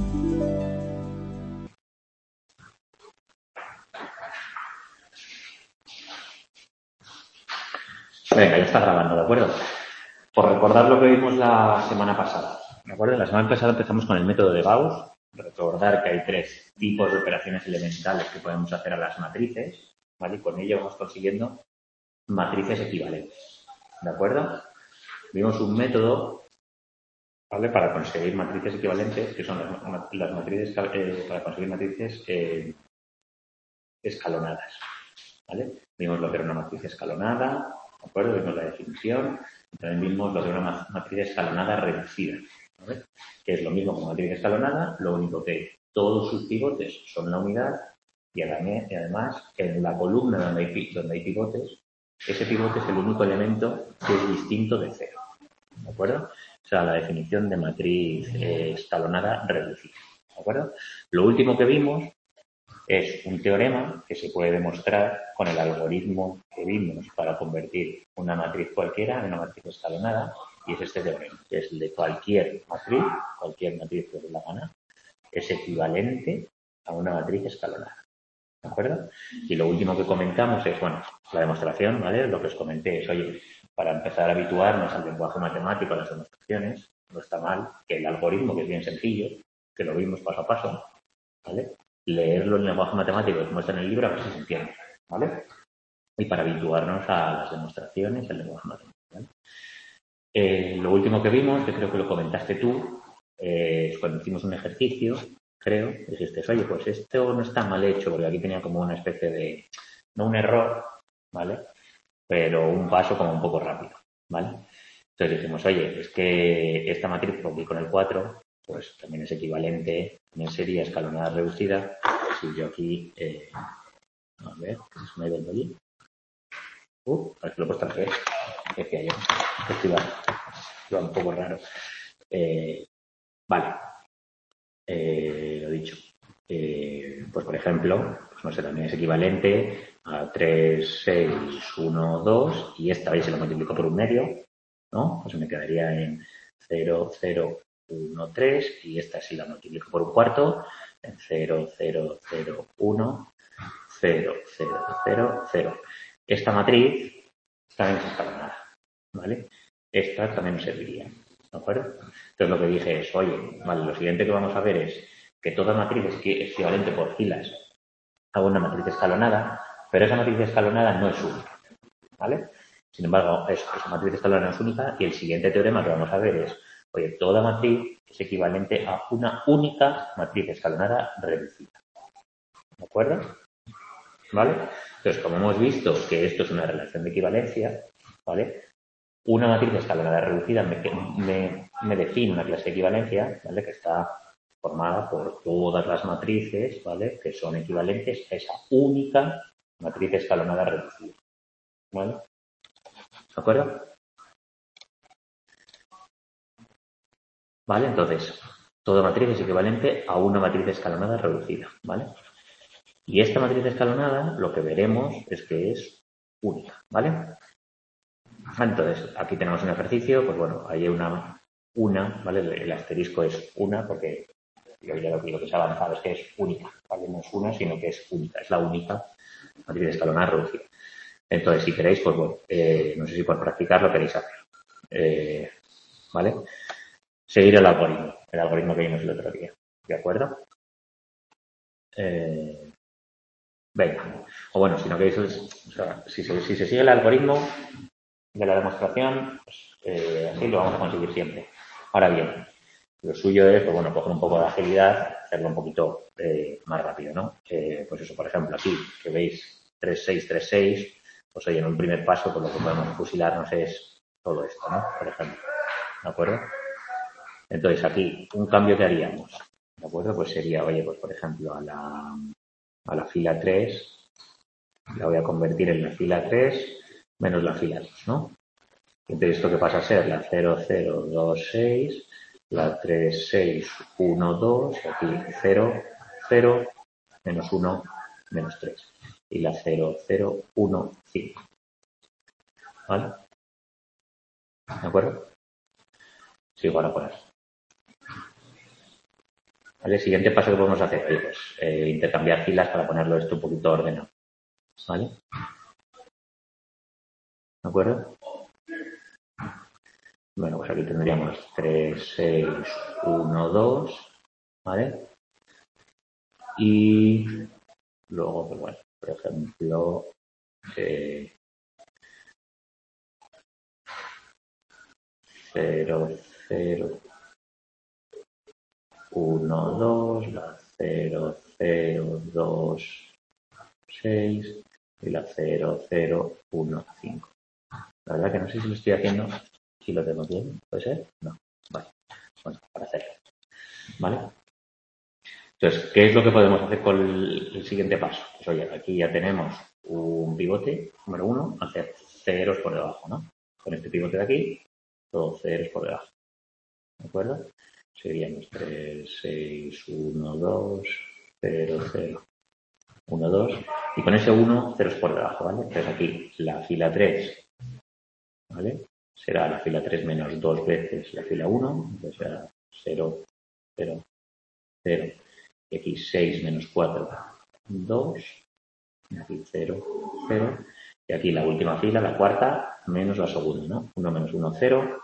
Venga, ya está grabando, ¿de acuerdo? Por recordar lo que vimos la semana pasada, ¿de acuerdo? La semana pasada empezamos con el método de Gauss. Recordar que hay tres tipos de operaciones elementales que podemos hacer a las matrices, ¿vale? Y con ello vamos consiguiendo matrices equivalentes, ¿de acuerdo? Vimos un método, ¿vale? Para conseguir matrices equivalentes, que son las matrices, para conseguir matrices escalonadas, ¿vale? Vimos lo que era una matriz escalonada, ¿de acuerdo? Vimos la definición, y también vimos lo que era una matriz escalonada reducida, ¿vale? Que es lo mismo que una matriz escalonada, lo único que todos sus pivotes son la unidad y además en la columna donde hay pivotes, ese pivote es el único elemento que es distinto de cero, ¿de acuerdo? O sea, la definición de matriz escalonada reducida, ¿de acuerdo? Lo último que vimos es un teorema que se puede demostrar con el algoritmo que vimos para convertir una matriz cualquiera en una matriz escalonada, y es este teorema, que es el de cualquier matriz que dé la gana, es equivalente a una matriz escalonada. ¿De acuerdo? Y lo último que comentamos es, bueno, la demostración, ¿vale? Lo que os comenté es, oye, para empezar a habituarnos al lenguaje matemático, a las demostraciones, no está mal que el algoritmo, que es bien sencillo, que lo vimos paso a paso, ¿vale? Leerlo en lenguaje matemático como está en el libro, a ver si se entiende, ¿vale? Y para habituarnos a las demostraciones en lenguaje matemático, ¿vale? Lo último que vimos, que creo que lo comentaste tú, es cuando hicimos un ejercicio, creo, dijiste, oye, pues esto no está mal hecho, porque aquí tenía como una especie de, no un error, ¿vale? Pero un paso como un poco rápido, ¿vale? Entonces dijimos, oye, es que esta matriz, aquí con el 4, pues también es equivalente, también sería escalonada reducida. Si yo aquí, a ver, ¿se me ha ido el bolígrafo? A ver, lo he puesto al revés. ¿Qué decía yo? Esto iba un poco raro. Vale, lo dicho. Pues por ejemplo, pues no sé, también es equivalente a 3, 6, 1, 2, y esta vez se lo multiplico por un medio, ¿no? Pues me quedaría en 0, 0, 1, 3, y esta si la multiplico por un cuarto, en 0, 0, 0, 1, 0, 0, 0, 0. Esta matriz también es escalonada, ¿vale? Esta también nos serviría, ¿de acuerdo? Entonces lo que dije es, oye, vale, lo siguiente que vamos a ver es que toda matriz es equivalente por filas a una matriz escalonada, pero esa matriz escalonada no es única, ¿vale? Sin embargo, esa matriz escalonada no es única, y el siguiente teorema que vamos a ver es, oye, toda matriz es equivalente a una única matriz escalonada reducida, ¿de acuerdo? ¿Vale? Entonces, como hemos visto que esto es una relación de equivalencia, ¿vale? Una matriz escalonada reducida me define una clase de equivalencia, ¿vale? Que está formada por todas las matrices, ¿vale? Que son equivalentes a esa única matriz escalonada reducida, ¿vale? ¿De acuerdo? ¿Vale? Entonces, toda matriz es equivalente a una matriz escalonada reducida, ¿vale? Y esta matriz escalonada, lo que veremos es que es única, ¿vale? Entonces, aquí tenemos un ejercicio, pues bueno, hay una, ¿vale? El asterisco es una porque lo que se ha avanzado es que es única, ¿vale? No es una, sino que es única, es la única matriz escalonada reducida. Entonces, si queréis, pues bueno, no sé si por practicar lo queréis hacer, ¿vale? Seguir el algoritmo que vimos el otro día, ¿de acuerdo? Venga, o bueno, si no queréis, o sea, si se sigue el algoritmo de la demostración, pues así lo vamos a conseguir siempre. Ahora bien, lo suyo es, pues bueno, coger un poco de agilidad, hacerlo un poquito más rápido, ¿no? Pues eso, por ejemplo, aquí, que veis 3, 6, 3, 6, pues oye, en un primer paso, pues lo que podemos fusilarnos es todo esto, ¿no? Por ejemplo, ¿de acuerdo? Entonces, aquí, un cambio que haríamos, ¿de acuerdo? Pues sería, oye, pues por ejemplo, a la fila 3, la voy a convertir en la fila 3 menos la fila 2, ¿no? Entonces, esto que pasa a ser la 0, 0, 2, 6, la 3, 6, 1, 2, y aquí 0, 0, menos 1, menos 3. Y la 0, 0, 1, 5. ¿Vale? ¿De acuerdo? Sigo ahora por ahí. ¿Vale? El siguiente paso que podemos hacer, pues intercambiar filas para ponerlo esto un poquito ordenado. ¿Vale? ¿De acuerdo? Bueno, pues aquí tendríamos 3, 6, 1, 2, ¿vale? Y luego, pues bueno, por ejemplo, 0, 0, 1, 2, la 0, 0, 2, 6 y la 0, 0, 1, 5. La verdad que no sé si lo estoy haciendo, si lo tengo bien, ¿puede ser? No. Vale. Bueno, para hacerlo. ¿Vale? Entonces, ¿qué es lo que podemos hacer con el siguiente paso? Pues oye, aquí ya tenemos un pivote, número 1, hacer ceros por debajo, ¿no? Con este pivote de aquí, todos ceros por debajo. ¿De acuerdo? Seríamos 3, 6, 1, 2, 0, 0, 1, 2. Y con ese 1, ceros por debajo, ¿vale? Entonces aquí la fila 3, ¿vale? Será la fila 3 menos 2 veces la fila 1, entonces será 0, 0, 0. Y aquí 6 menos 4, 2. Y aquí 0, 0. Y aquí la última fila, la cuarta, menos la segunda, ¿no? 1 menos 1, 0.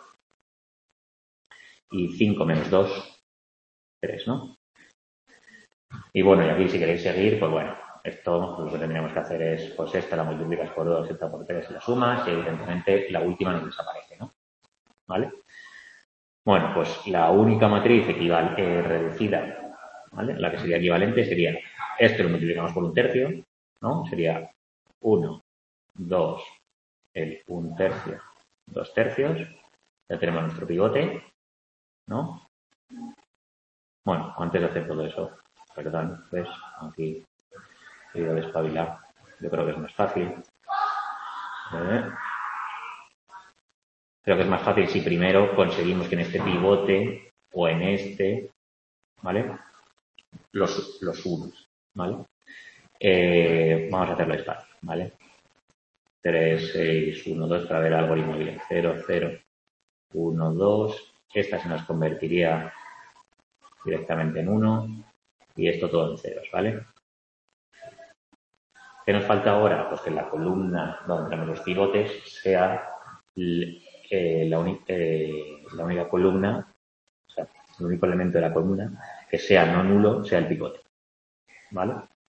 Y 5 menos 2, 3, ¿no? Y bueno, y aquí si queréis seguir, pues bueno, esto lo que tendríamos que hacer es, pues esta la multiplicas por 2, esta por 3 y la sumas, y evidentemente la última nos desaparece, ¿no? ¿Vale? Bueno, pues la única matriz reducida, ¿vale? La que sería equivalente sería, esto lo multiplicamos por un tercio, ¿no? Sería 1, 2, el 1 tercio, 2 tercios, ya tenemos nuestro pivote, ¿no? Bueno, antes de hacer todo eso, perdón, ¿ves? Aquí he ido a despabilar, yo creo que es más fácil. Creo que es más fácil si primero conseguimos que en este pivote o en este, ¿vale? Los unos, ¿vale? Vamos a hacerlo despacio, ¿vale? 3, 6, 1, 2 para ver el algoritmo bien. 0, 0, 1, 2. Esta se nos convertiría directamente en 1 y esto todo en ceros, ¿vale? ¿Qué nos falta ahora? Pues que la columna donde tenemos los pivotes sea la única columna, o sea, el único elemento de la columna que sea no nulo, sea el pivote. ¿Vale?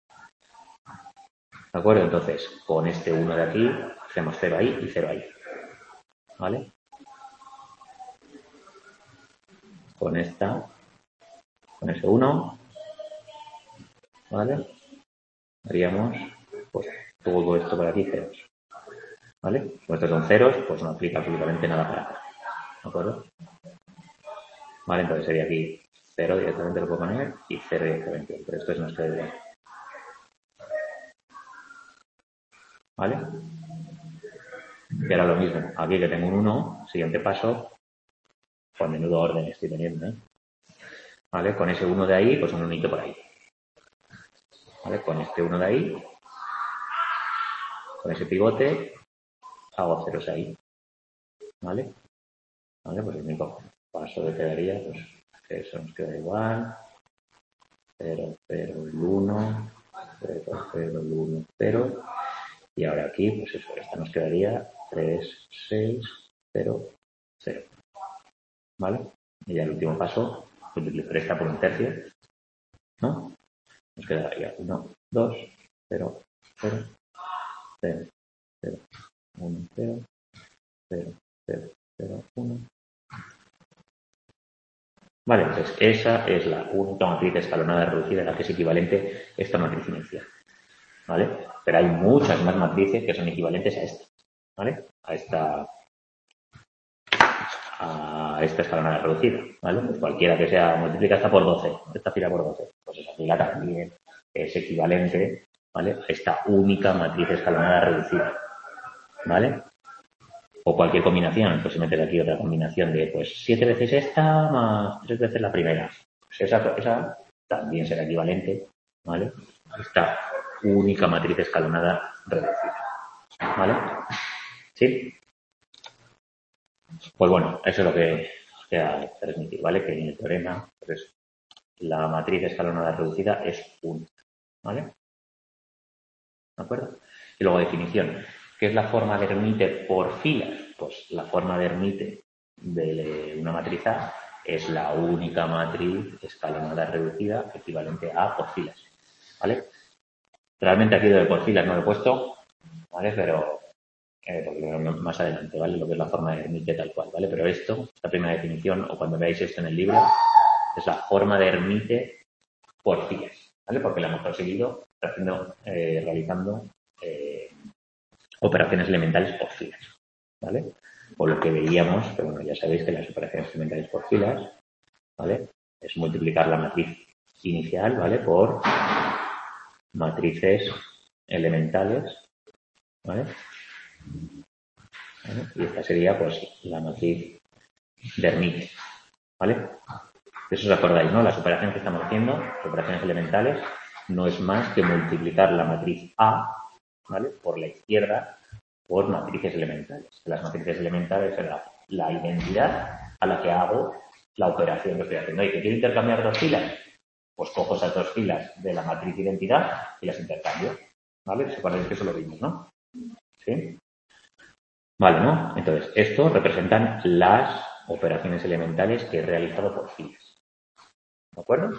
¿De acuerdo? Entonces, con este 1 de aquí, hacemos 0 ahí y 0 ahí. ¿Vale? Con ese 1, ¿vale? Haríamos, pues, todo esto por aquí ceros. ¿Vale? Como estos son ceros, pues no aplica absolutamente nada para acá. ¿De acuerdo? Vale, entonces sería aquí 0 directamente lo puedo poner y 0 directamente. Pero esto es nuestro igual. ¿Vale? Y ahora lo mismo. Aquí que tengo un 1, siguiente paso, con menudo orden estoy teniendo, ¿eh? ¿Vale? Con ese 1 de ahí, pues un unito por ahí. ¿Vale? Con este 1 de ahí, con ese pivote, hago ceros ahí. ¿Vale? ¿Vale? Pues el único paso que quedaría, pues que eso nos queda igual. 0, 0, el 1, 0, 0, el 1, 0. Y ahora aquí, pues eso, esta nos quedaría 3, 6, 0, 0. ¿Vale? Y ya el último paso, multiplicar esta por un tercio, ¿no? Nos quedaría 1, 2, 0, 0, 0, 0, 1, 0, 0, 0, 0, 1. Vale, entonces esa es la única matriz escalonada reducida a la que es equivalente esta matriz inicial. ¿Vale? Pero hay muchas más matrices que son equivalentes a esta. ¿Vale? A esta escalonada reducida, ¿vale? Pues cualquiera que sea, multiplica esta por 12, esta fila por 12, pues esa fila también es equivalente, ¿vale? A esta única matriz escalonada reducida, ¿vale? O cualquier combinación, pues se mete aquí otra combinación de, pues, 7 veces esta más 3 veces la primera. Pues esa también será equivalente, ¿vale? A esta única matriz escalonada reducida, ¿vale? ¿Sí? Pues bueno, eso es lo que os queda transmitir, ¿vale? Que en el teorema, pues eso, la matriz escalonada reducida es única, ¿vale? ¿De acuerdo? Y luego definición. ¿Qué es la forma de Hermite por filas? Pues la forma de Hermite de una matriz A es la única matriz escalonada reducida equivalente a A por filas, ¿vale? Realmente aquí de por filas no lo he puesto, ¿vale? Pero porque más adelante, ¿vale? Lo que es la forma de Hermite tal cual, ¿vale? Pero esto, esta primera definición, o cuando veáis esto en el libro, es la forma de Hermite por filas, ¿vale? Porque la hemos conseguido realizando operaciones elementales por filas, ¿vale? O lo que veíamos, pero bueno, ya sabéis que las operaciones elementales por filas, ¿vale? Es multiplicar la matriz inicial, ¿vale? Por matrices elementales, ¿vale? ¿Vale? Y esta sería, pues, la matriz de Hermite, ¿vale? De eso os acordáis, ¿no? Las operaciones que estamos haciendo, las operaciones elementales, no es más que multiplicar la matriz A, ¿vale? Por la izquierda, por matrices elementales. Las matrices elementales es la identidad a la que hago la operación que estoy haciendo. ¿Y que quiero intercambiar dos filas? Pues cojo esas dos filas de la matriz identidad y las intercambio, ¿vale? ¿Se acuerdan que eso lo vimos, no? ¿Sí? Vale, ¿no? Entonces, esto representan las operaciones elementales que he realizado por filas. ¿De acuerdo?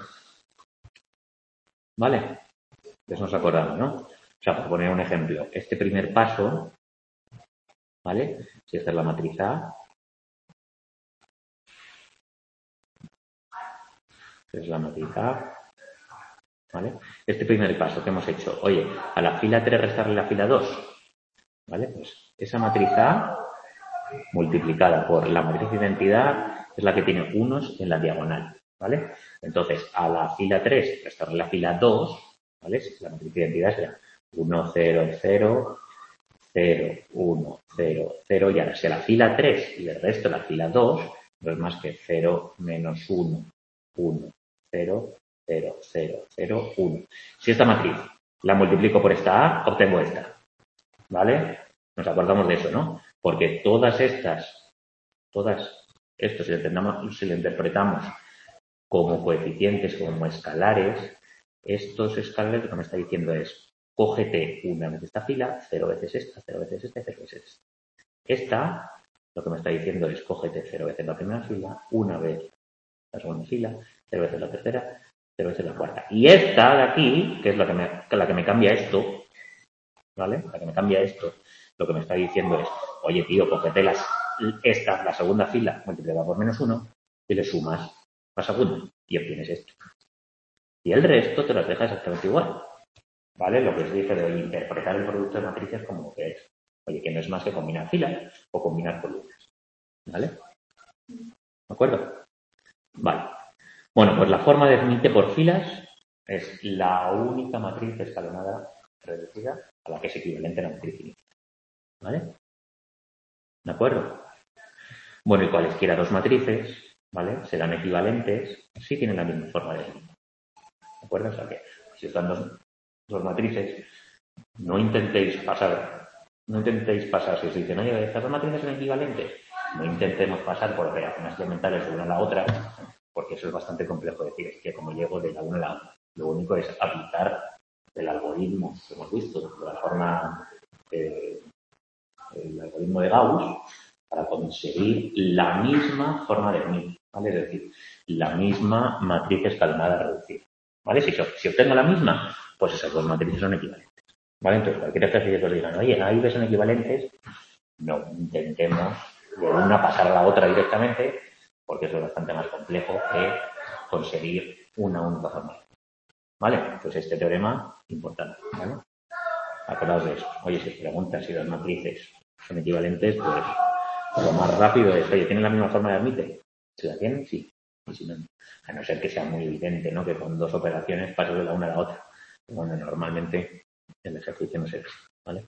¿Vale? Eso nos acordamos, ¿no? O sea, por poner un ejemplo, este primer paso, ¿vale? Si esta es la matriz A, es la matriz A, ¿vale? Este primer paso que hemos hecho, oye, a la fila 3 restarle la fila 2, ¿vale? Pues esa matriz A multiplicada por la matriz identidad es la que tiene unos en la diagonal, ¿vale? Entonces, a la fila 3 restarle la fila 2, ¿vale? La matriz identidad será 1, 0, 0, 0, 1, 0, 0, y ahora si a la fila 3 y el resto la fila 2, no es más que 0, menos 1, 1, 0, 0, 0, 0, 1. Si esta matriz la multiplico por esta A, obtengo esta, ¿vale? Nos acordamos de eso, ¿no? Porque todas esto, si lo interpretamos como coeficientes, como escalares, estos escalares lo que me está diciendo es, cógete una vez esta fila, 0 veces esta, 0 veces esta, 0 veces esta. Esta, lo que me está diciendo es, cógete 0 veces la primera fila, una vez la segunda fila, 0 veces la tercera, 0 veces la cuarta. Y esta de aquí, que es la que me cambia esto, ¿vale? La que me cambia esto, lo que me está diciendo es, oye, tío, cógete la segunda fila multiplicada por menos 1 y le sumas la segunda y obtienes esto. Y el resto te las deja exactamente igual, ¿vale? Lo que os dije de interpretar el producto de matrices como que es, oye, que no es más que combinar filas o combinar columnas, ¿vale? ¿De acuerdo? Vale. Bueno, pues la forma de Hermite por filas es la única matriz escalonada reducida a la que es equivalente a la matriz inicial, ¿vale? ¿De acuerdo? Bueno, y cualesquiera dos matrices, ¿vale? Serán equivalentes si tienen la misma forma de Hermite. ¿De acuerdo? O sea que si os dan dos matrices, no intentéis pasar, si os dicen, oye, estas dos matrices son equivalentes, no intentemos pasar por operaciones elementales de una a la otra, porque eso es bastante complejo decir, es que como llego de la una a la otra. Lo único es aplicar el algoritmo que hemos visto, de la forma, el algoritmo de Gauss, para conseguir la misma forma de Hermite, ¿vale? Es decir, la misma matriz escalonada reducida, ¿vale? Si obtengo la misma, pues esas dos matrices son equivalentes, ¿vale? Entonces, cualquier ejercicio que os digan, oye, ahí ves son equivalentes, no intentemos de una pasar a la otra directamente, porque eso es bastante más complejo que conseguir una única forma, ¿vale? Pues este teorema, importante, ¿vale? Acordaos de eso. Oye, si os preguntan si las matrices son equivalentes, pues lo más rápido es, oye, ¿tienen la misma forma de Hermite? Si la tienen, sí. Y si no, a no ser que sea muy evidente, ¿no? Que con dos operaciones paso de la una a la otra. Pero bueno, normalmente el ejercicio no se ve, ¿vale?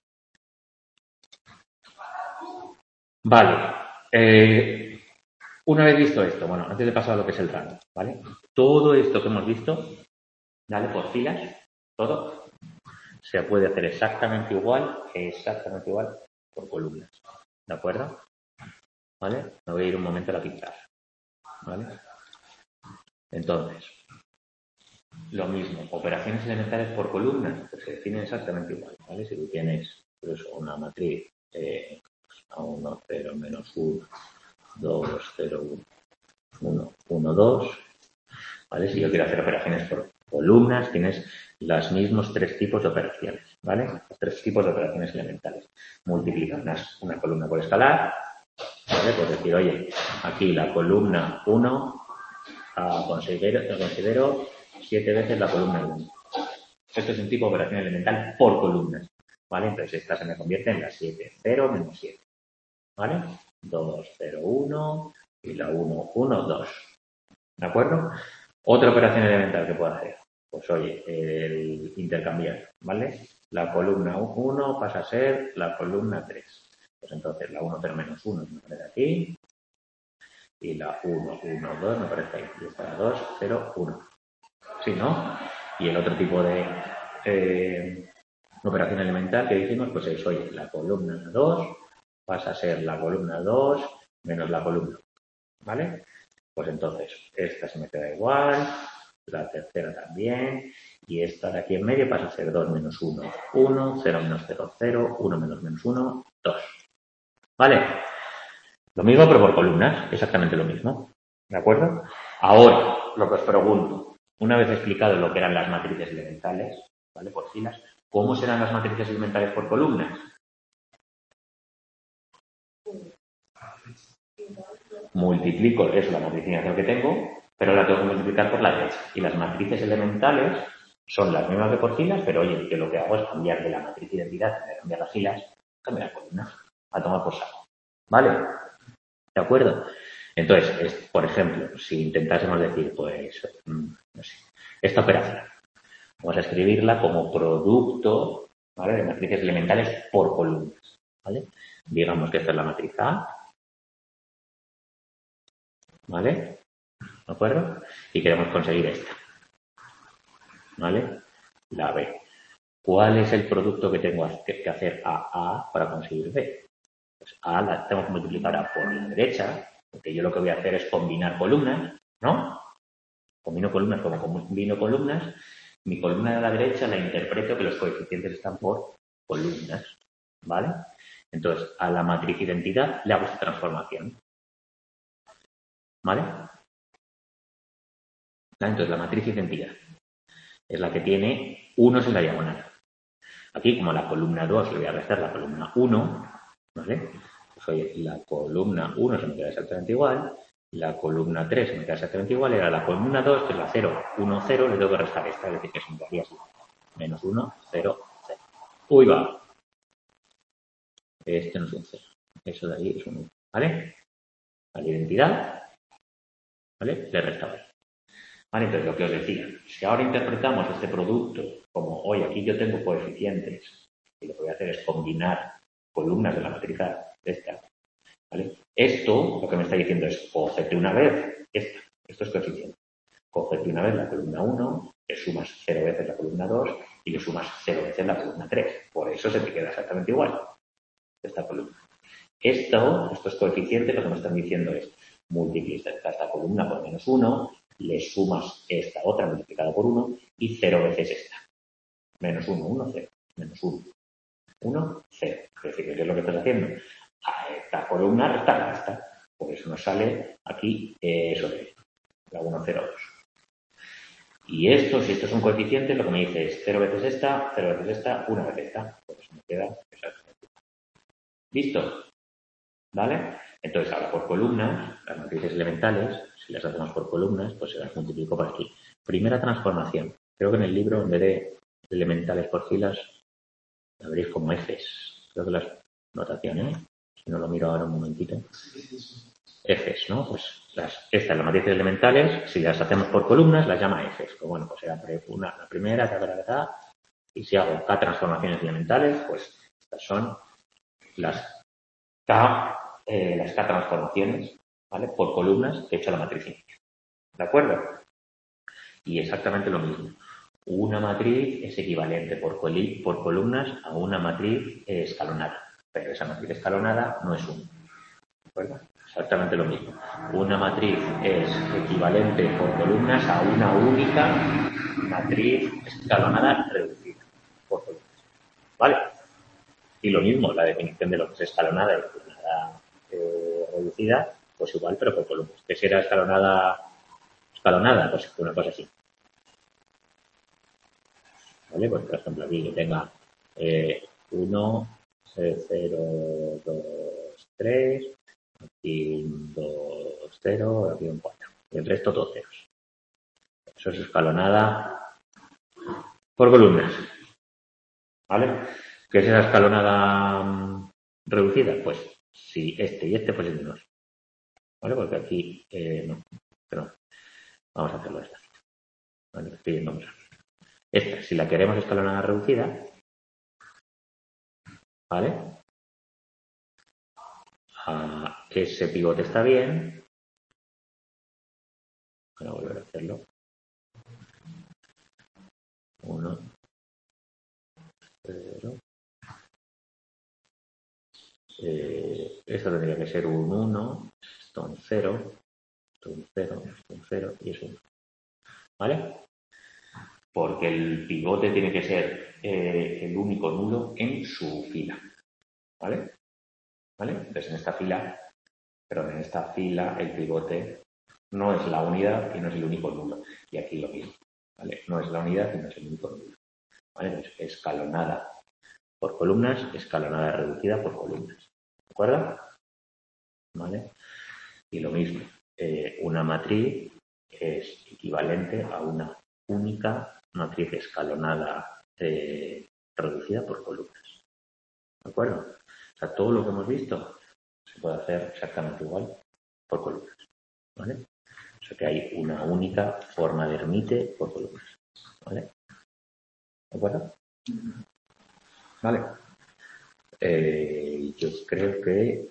Vale. Una vez visto esto, bueno, antes de pasar a lo que es el rango, ¿vale? Todo esto que hemos visto, ¿vale? Por filas, todo, se puede hacer exactamente igual por columnas, ¿de acuerdo? ¿Vale? Me voy a ir un momento a la pizarra, ¿vale? Entonces, Lo mismo, operaciones elementales por columnas, pues se definen exactamente igual, ¿vale? Si tú tienes pues, una matriz A1, 0, menos 1, 2, 0, 1, 1, 1, 2, ¿vale? Si yo quiero hacer operaciones por columnas, tienes los mismos tres tipos de operaciones, ¿vale? Los tres tipos de operaciones elementales. Multiplicar una columna por escalar, ¿vale? Pues decir, oye, aquí la columna 1 considero 7 veces la columna 1. Esto es un tipo de operación elemental por columnas, ¿vale? Entonces esta se me convierte en la 7, 0, menos 7, ¿vale? 2, 0, 1 y la 1, 1, 2. ¿De acuerdo? Otra operación elemental que puedo hacer. Pues oye, el intercambiar, ¿vale? La columna 1 pasa a ser la columna 3. Pues entonces la 1, 0, menos 1 me aparece aquí. Y la 1, 1, 2 me aparece ahí. Y esta la 2, 0, 1. ¿Sí, no? Y el otro tipo de operación elemental que dijimos, pues es, oye, la columna 2 pasa a ser la columna 2 menos la columna, ¿vale? Pues entonces, esta se me queda igual, la tercera también, y esta de aquí en medio pasa a ser 2 menos 1, 1, 0 menos 0, 0, 1 menos 1, 2. ¿Vale? Lo mismo, pero por columnas, exactamente lo mismo. ¿De acuerdo? Ahora, lo que os pregunto, una vez explicado lo que eran las matrices elementales, ¿vale? Por filas, ¿cómo serán las matrices elementales por columnas? Multiplico, eso, la matriz inicial que tengo, pero la tengo que multiplicar por la derecha. Y las matrices elementales son las mismas que por filas, pero oye, que lo que hago es cambiar de la matriz identidad, cambiar las filas, cambiar la columna, a tomar por saco. ¿Vale? ¿De acuerdo? Entonces, por ejemplo, si intentásemos decir, pues, no sé, esta operación, vamos a escribirla como producto, ¿vale? De matrices elementales por columnas, ¿vale? Digamos que esta es la matriz A, ¿vale? ¿De acuerdo? Y queremos conseguir esta, ¿vale? La B. ¿Cuál es el producto que tengo que hacer a A para conseguir B? Pues A la tengo que multiplicar a por la derecha, porque yo lo que voy a hacer es combinar columnas, ¿no? Combino columnas, como combino columnas, mi columna de la derecha la interpreto que los coeficientes están por columnas, ¿vale? Entonces, a la matriz identidad le hago esta transformación, ¿vale? Entonces, la matriz identidad es la que tiene unos en la diagonal. Aquí, como a la columna 2 le voy a restar la columna 1, ¿vale? Pues oye, la columna 1 se me queda exactamente igual, la columna 3 se me queda exactamente igual, y a la columna 2, que es la 0, 1, 0, le tengo que restar esta, es decir, que se me quedaría así. Menos 1, 0, 0. ¡Uy, va! Este no es un 0. Eso de ahí es un 1, ¿vale? A la identidad, ¿vale? Le restamos. Vale, entonces lo que os decía, si ahora interpretamos este producto como, oye, aquí yo tengo coeficientes, y lo que voy a hacer es combinar columnas de la matriz A de esta, ¿vale? Esto, lo que me está diciendo es, cógete una vez esta, esto es coeficiente. Cógete una vez la columna 1, le sumas 0 veces la columna 2 y le sumas 0 veces la columna 3. Por eso se te queda exactamente igual esta columna. Estos coeficientes lo que me están diciendo es, multiplica esta columna por menos 1, le sumas esta otra multiplicada por 1 y 0 veces esta. Menos 1, 1, 0. Menos 1, 1, 0. Es decir, ¿qué es lo que estás haciendo? A esta columna restarla esta. Por eso nos sale aquí eso de la 1, 0, 2. Y esto, si esto es un coeficiente, lo que me dice es 0 veces esta, 0 veces esta, 1 vez esta. Por eso me queda exactamente. ¿Listo? ¿Vale? Entonces, ahora por columnas, las matrices elementales, si las hacemos por columnas, pues se las multiplico por aquí. Primera transformación. Creo que en el libro, en vez de elementales por filas, la veréis como Fs. Creo que las notaciones, si no lo miro ahora un momentito. Fs, ¿no? Pues estas, las matrices elementales, si las hacemos por columnas, las llama Fs. Pues bueno, pues será la primera, y si hago K transformaciones elementales, pues estas son las K transformaciones, ¿vale? Por columnas que he hecho la matriz inicial. ¿De acuerdo? Y exactamente lo mismo. Una matriz es equivalente por columnas a una matriz escalonada. Pero esa matriz escalonada no es 1. ¿De acuerdo? Exactamente lo mismo. Una matriz es equivalente por columnas a una única matriz escalonada reducida por columnas. ¿Vale? Y lo mismo, la definición de lo que es escalonada y escalonada reducida, pues igual, pero por columnas. Que si era escalonada, pues una cosa así. ¿Vale? Pues por ejemplo aquí yo tenga 1, 0, 2, 3, aquí un 2, 0, aquí un 4. Y el resto todos ceros. Eso es escalonada por columnas. ¿Vale? ¿Qué es esa escalonada reducida? Pues si este y este fuesen menos. ¿Vale? Porque aquí no. Pero vamos a hacerlo esta. ¿Vale? Estoy yendo más. Esta, si la queremos escalonada reducida, ¿vale? Ese pivote está bien. Voy a volver a hacerlo. 1, 0. Esto tendría que ser un 1, esto un 0, esto un 0, esto un 0 y es 1. ¿Vale? Porque el pivote tiene que ser el único nulo en su fila. ¿Vale? ¿Vale? Entonces en esta fila el pivote no es la unidad y no es el único nulo. Y aquí lo mismo. ¿Vale? No es la unidad y no es el único nulo. ¿Vale? Entonces, escalonada por columnas, escalonada reducida por columnas. ¿De acuerdo? ¿Vale? Y lo mismo, una matriz es equivalente a una única matriz escalonada reducida por columnas. ¿De acuerdo? O sea, todo lo que hemos visto se puede hacer exactamente igual por columnas. ¿Vale? O sea que hay una única forma de Hermite por columnas. ¿Vale? ¿De acuerdo? Vale. Yo creo que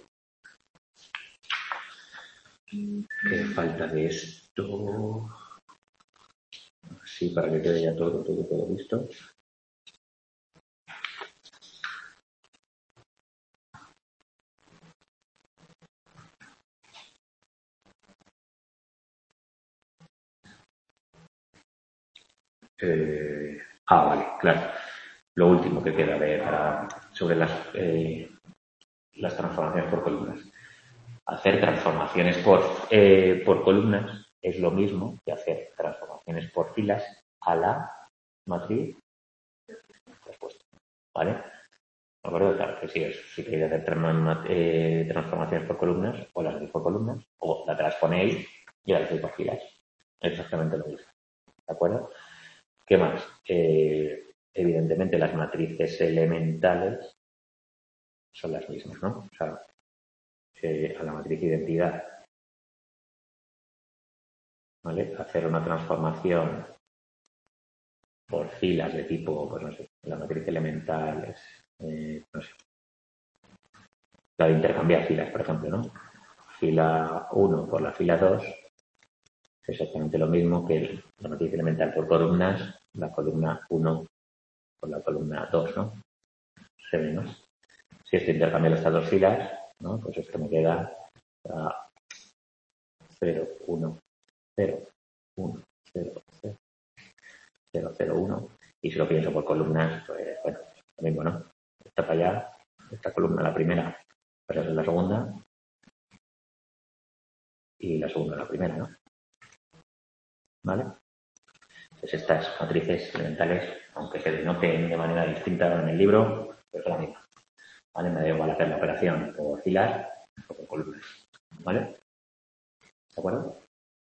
falta de esto. Sí, para que quede ya todo listo. Vale, claro. Lo último que queda ver sobre las transformaciones por columnas. Hacer transformaciones por columnas es lo mismo que hacer transformaciones por filas a la matriz respuesta. ¿Vale? ¿De acuerdo? Claro que si queréis hacer transformaciones por columnas, o las hacéis por columnas, o la transponéis y las hacéis por filas. Es exactamente lo mismo. ¿De acuerdo? ¿Qué más? Evidentemente las matrices elementales son las mismas, ¿no? O sea, a la matriz identidad, ¿vale? Hacer una transformación por filas de tipo, pues no sé, la matriz elemental es, no sé, la de intercambiar filas, por ejemplo, ¿no? Fila 1 por la fila 2 es exactamente lo mismo que la matriz elemental por columnas, la columna 1 por la columna 2, ¿no? Se ve, ¿no? Si esto intercambia estas dos filas, ¿no? Pues esto me queda 0, 1, 0, 1, 0, 0, 0, 0, 1. Y si lo pienso por columnas, pues bueno, lo mismo, ¿no? Esta para allá, esta columna, la primera, pues es la segunda. Y la segunda, la primera, ¿no? ¿Vale? Entonces estas matrices elementales, aunque se denoten de manera distinta en el libro, pues son la misma. ¿Vale? Me da igual hacer la operación por filas o por columnas. ¿Vale? ¿De acuerdo?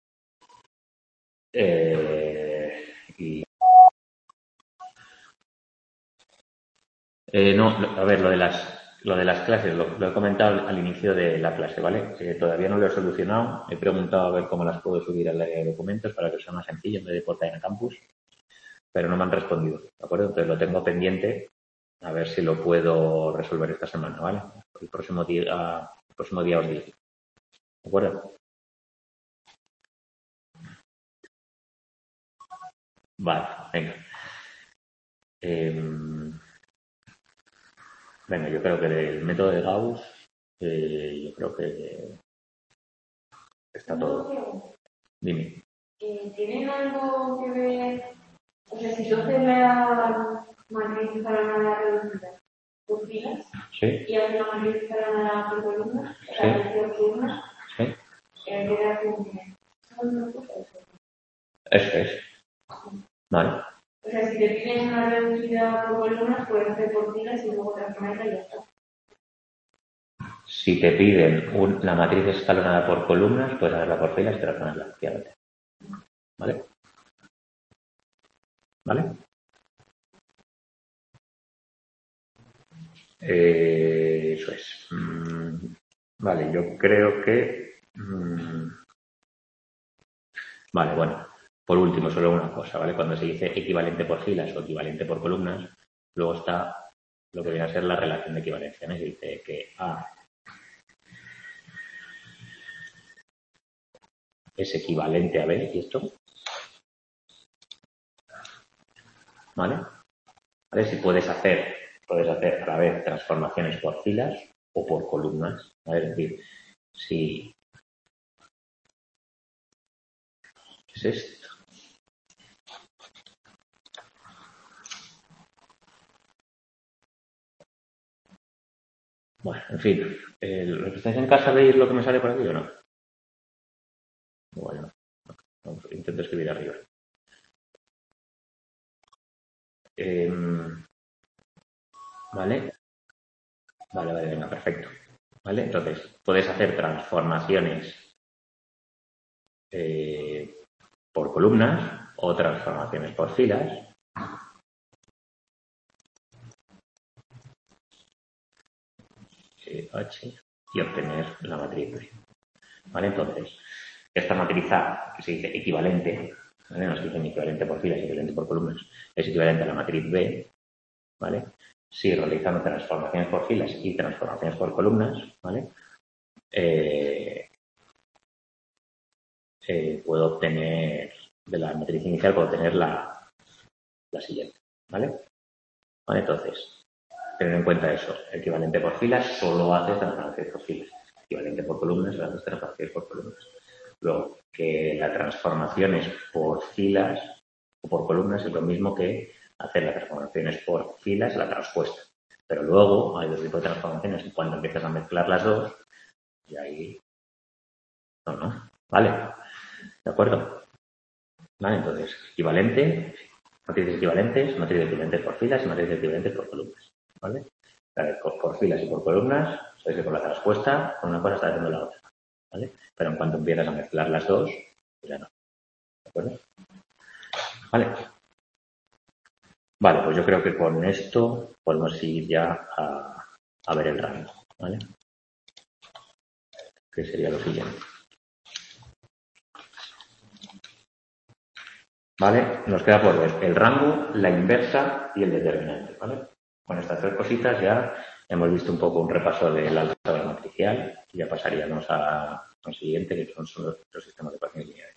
Y no, a ver, lo de las clases, lo he comentado al inicio de la clase, ¿vale? Todavía no lo he solucionado. He preguntado a ver cómo las puedo subir al área de documentos para que sea más sencillo en vez de por Cadena Campus, pero no me han respondido, ¿de acuerdo? Entonces lo tengo pendiente, a ver si lo puedo resolver esta semana, ¿vale? El próximo día os digo, ¿de acuerdo? Vale, venga. Venga, yo creo que del método de Gauss, yo creo que está todo. Dime. ¿Tienen algo que ver O sea, si yo haces la matriz escalonada reducida por filas ¿Sí? y haces la matriz escalonada por columnas, o ¿Sí? sea, reducida por columnas, ¿Sí? queda como... Eso es. Vale. O sea, si te piden una reducida por columnas, puedes hacer por filas y luego transformarla y ya está. Si te piden la matriz escalonada por columnas, puedes hacerla por filas y transformarla, efectivamente. ¿Vale? ¿Vale? Eso es. Vale, yo creo que... Vale, bueno. Por último, solo una cosa, ¿vale? Cuando se dice equivalente por filas o equivalente por columnas, luego está lo que viene a ser la relación de equivalencia, ¿no? Se dice que A es equivalente a B, ¿y esto? ¿Vale? ¿Vale? Si puedes hacer a la vez transformaciones por filas o por columnas, ¿vale? Es decir, si... ¿Qué es esto? Bueno, en fin, ¿los que estáis en casa veis lo que me sale por aquí o no? Bueno, intento escribir arriba. ¿Vale? Vale, venga, perfecto. ¿Vale? Entonces, puedes hacer transformaciones por columnas o transformaciones por filas. H y obtener la matriz B. ¿Vale? Entonces, esta matriz A, que se dice equivalente, ¿vale? No se dice equivalente por filas, equivalente por columnas, es equivalente a la matriz B, ¿vale? Si realizando transformaciones por filas y transformaciones por columnas, ¿vale? Puedo obtener, de la matriz inicial, puedo obtener la siguiente, ¿vale? Vale, entonces, tener en cuenta eso, equivalente por filas solo hace transformaciones por filas, equivalente por columnas solo hace transformaciones por columnas. Luego, que las transformaciones por filas o por columnas es lo mismo que hacer las transformaciones por filas, la transpuesta. Pero luego hay dos tipos de transformaciones y cuando empiezas a mezclar las dos, y ahí no. ¿Vale? ¿De acuerdo? ¿Vale? Entonces, equivalente, matrices equivalentes por filas y matrices equivalentes por columnas. ¿Vale? Por filas y por columnas, sabéis que por la transpuesta, con una cosa está haciendo la otra. ¿Vale? Pero en cuanto empiezas a mezclar las dos, pues ya no. ¿De acuerdo? Vale. Vale, pues yo creo que con esto podemos ir ya a ver el rango, ¿vale? Que sería lo siguiente. ¿Vale? Nos queda por ver el rango, la inversa y el determinante, ¿vale? Con estas tres cositas ya hemos visto un poco un repaso del álgebra matricial y ya pasaríamos al siguiente, que son los sistemas de ecuaciones lineales.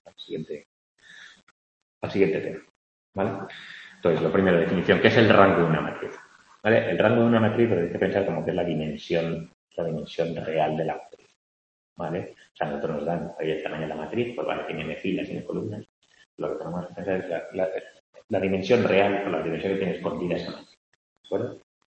Al siguiente tema, ¿vale? Entonces, lo primero, definición, ¿qué es el rango de una matriz? ¿Vale? El rango de una matriz lo hay que pensar como que es la dimensión real de la matriz, ¿vale? O sea, nosotros nos dan ahí el tamaño de la matriz, pues vale, tiene filas, tiene columnas. Lo que tenemos que pensar es la dimensión real o la dimensión que tiene escondida esa matriz, ¿de acuerdo?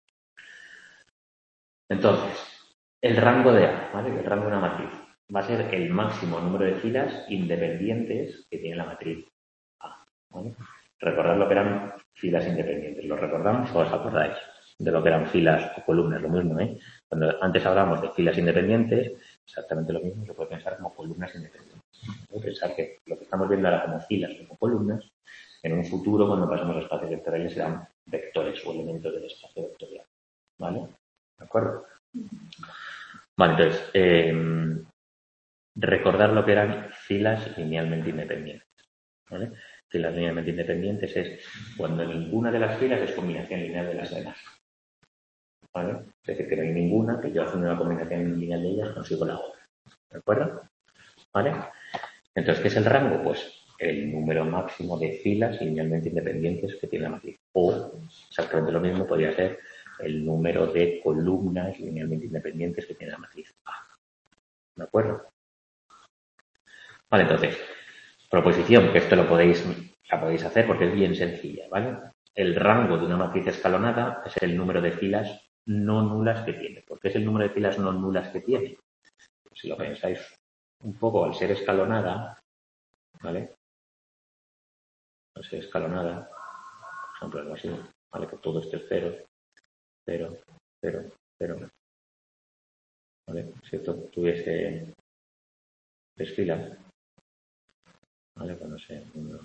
Entonces, el rango de A, ¿vale? El rango de una matriz va a ser el máximo número de filas independientes que tiene la matriz A, ¿vale? Recordad lo que eran filas independientes. ¿Lo recordamos o os acordáis de lo que eran filas o columnas? Lo mismo, ¿eh? Cuando antes hablamos de filas independientes, exactamente lo mismo se puede pensar como columnas independientes. Puede pensar que lo que estamos viendo ahora como filas o como columnas, en un futuro, cuando pasemos a espacios vectoriales, serán vectores o elementos del espacio vectorial. ¿Vale? ¿De acuerdo? Vale, entonces, recordar lo que eran filas linealmente independientes. ¿Vale? Filas linealmente independientes es cuando ninguna de las filas es combinación lineal de las demás. ¿Vale? Es decir, que no hay ninguna que yo haciendo una combinación lineal de ellas consigo la otra. ¿De acuerdo? ¿Vale? Entonces, ¿qué es el rango? Pues el número máximo de filas linealmente independientes que tiene la matriz. O, exactamente lo mismo, podría ser el número de columnas linealmente independientes que tiene la matriz A. ¿De acuerdo? Vale, entonces, Proposición, que esto la podéis hacer porque es bien sencilla, ¿vale? El rango de una matriz escalonada es el número de filas no nulas que tiene. ¿Por qué es el número de filas no nulas que tiene? Pues si lo pensáis un poco, al ser escalonada, ¿vale? Al ser escalonada, por ejemplo, algo así, ¿vale? Que todo esto es 0, 0, 0, 0. ¿Vale? Si esto tuviese 3 filas, ¿vale? Pues no sé, 1,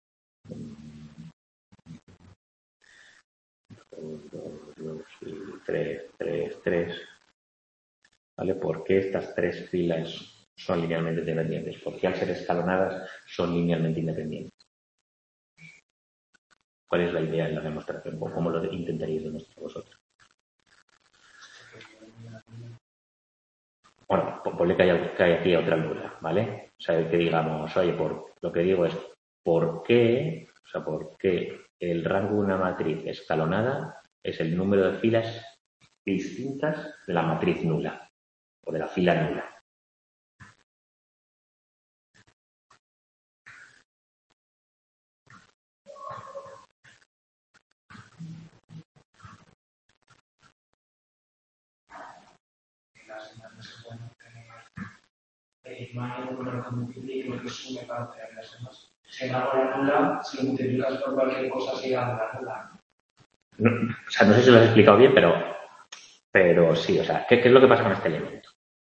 2, 3, 3, 3. ¿Vale? ¿Por qué estas 3 filas son linealmente independientes? Porque al ser escalonadas son linealmente independientes. ¿Cuál es la idea en la demostración? ¿O cómo lo intentaríais demostrar vosotros? Bueno, ponle que hay aquí otra nula, ¿vale? O sea, que digamos, oye, lo que digo es, ¿por qué el rango de una matriz escalonada es el número de filas distintas de la matriz nula o de la fila nula? El número que multiplica y lo que sume para obtener las demás. Si en la nula, si lo multiplicas por cualquier cosa, sigue dando la nula. No, o sea, no sé si lo has explicado bien, pero sí, o sea, ¿qué es lo que pasa con este elemento?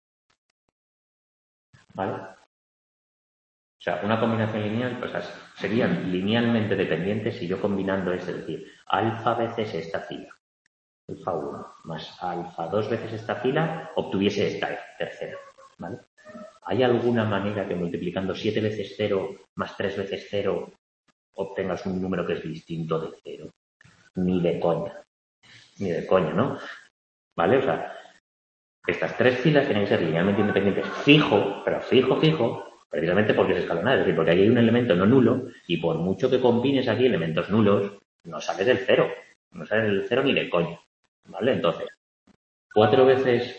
¿Vale? O sea, una combinación lineal, pues serían linealmente dependientes si yo combinando es decir, alfa veces esta fila, alfa 1, más alfa 2 veces esta fila, obtuviese esta tercera, ¿vale? ¿Hay alguna manera que multiplicando 7 veces 0 más 3 veces 0 obtengas un número que es distinto de 0? Ni de coña, ¿no? ¿Vale? O sea, estas 3 filas tienen que ser linealmente independientes fijo, precisamente porque es escalonada, es decir, porque aquí hay un elemento no nulo y por mucho que combines aquí elementos nulos, no sale del 0, no sale del 0 ni de coña, ¿vale? Entonces, 4 veces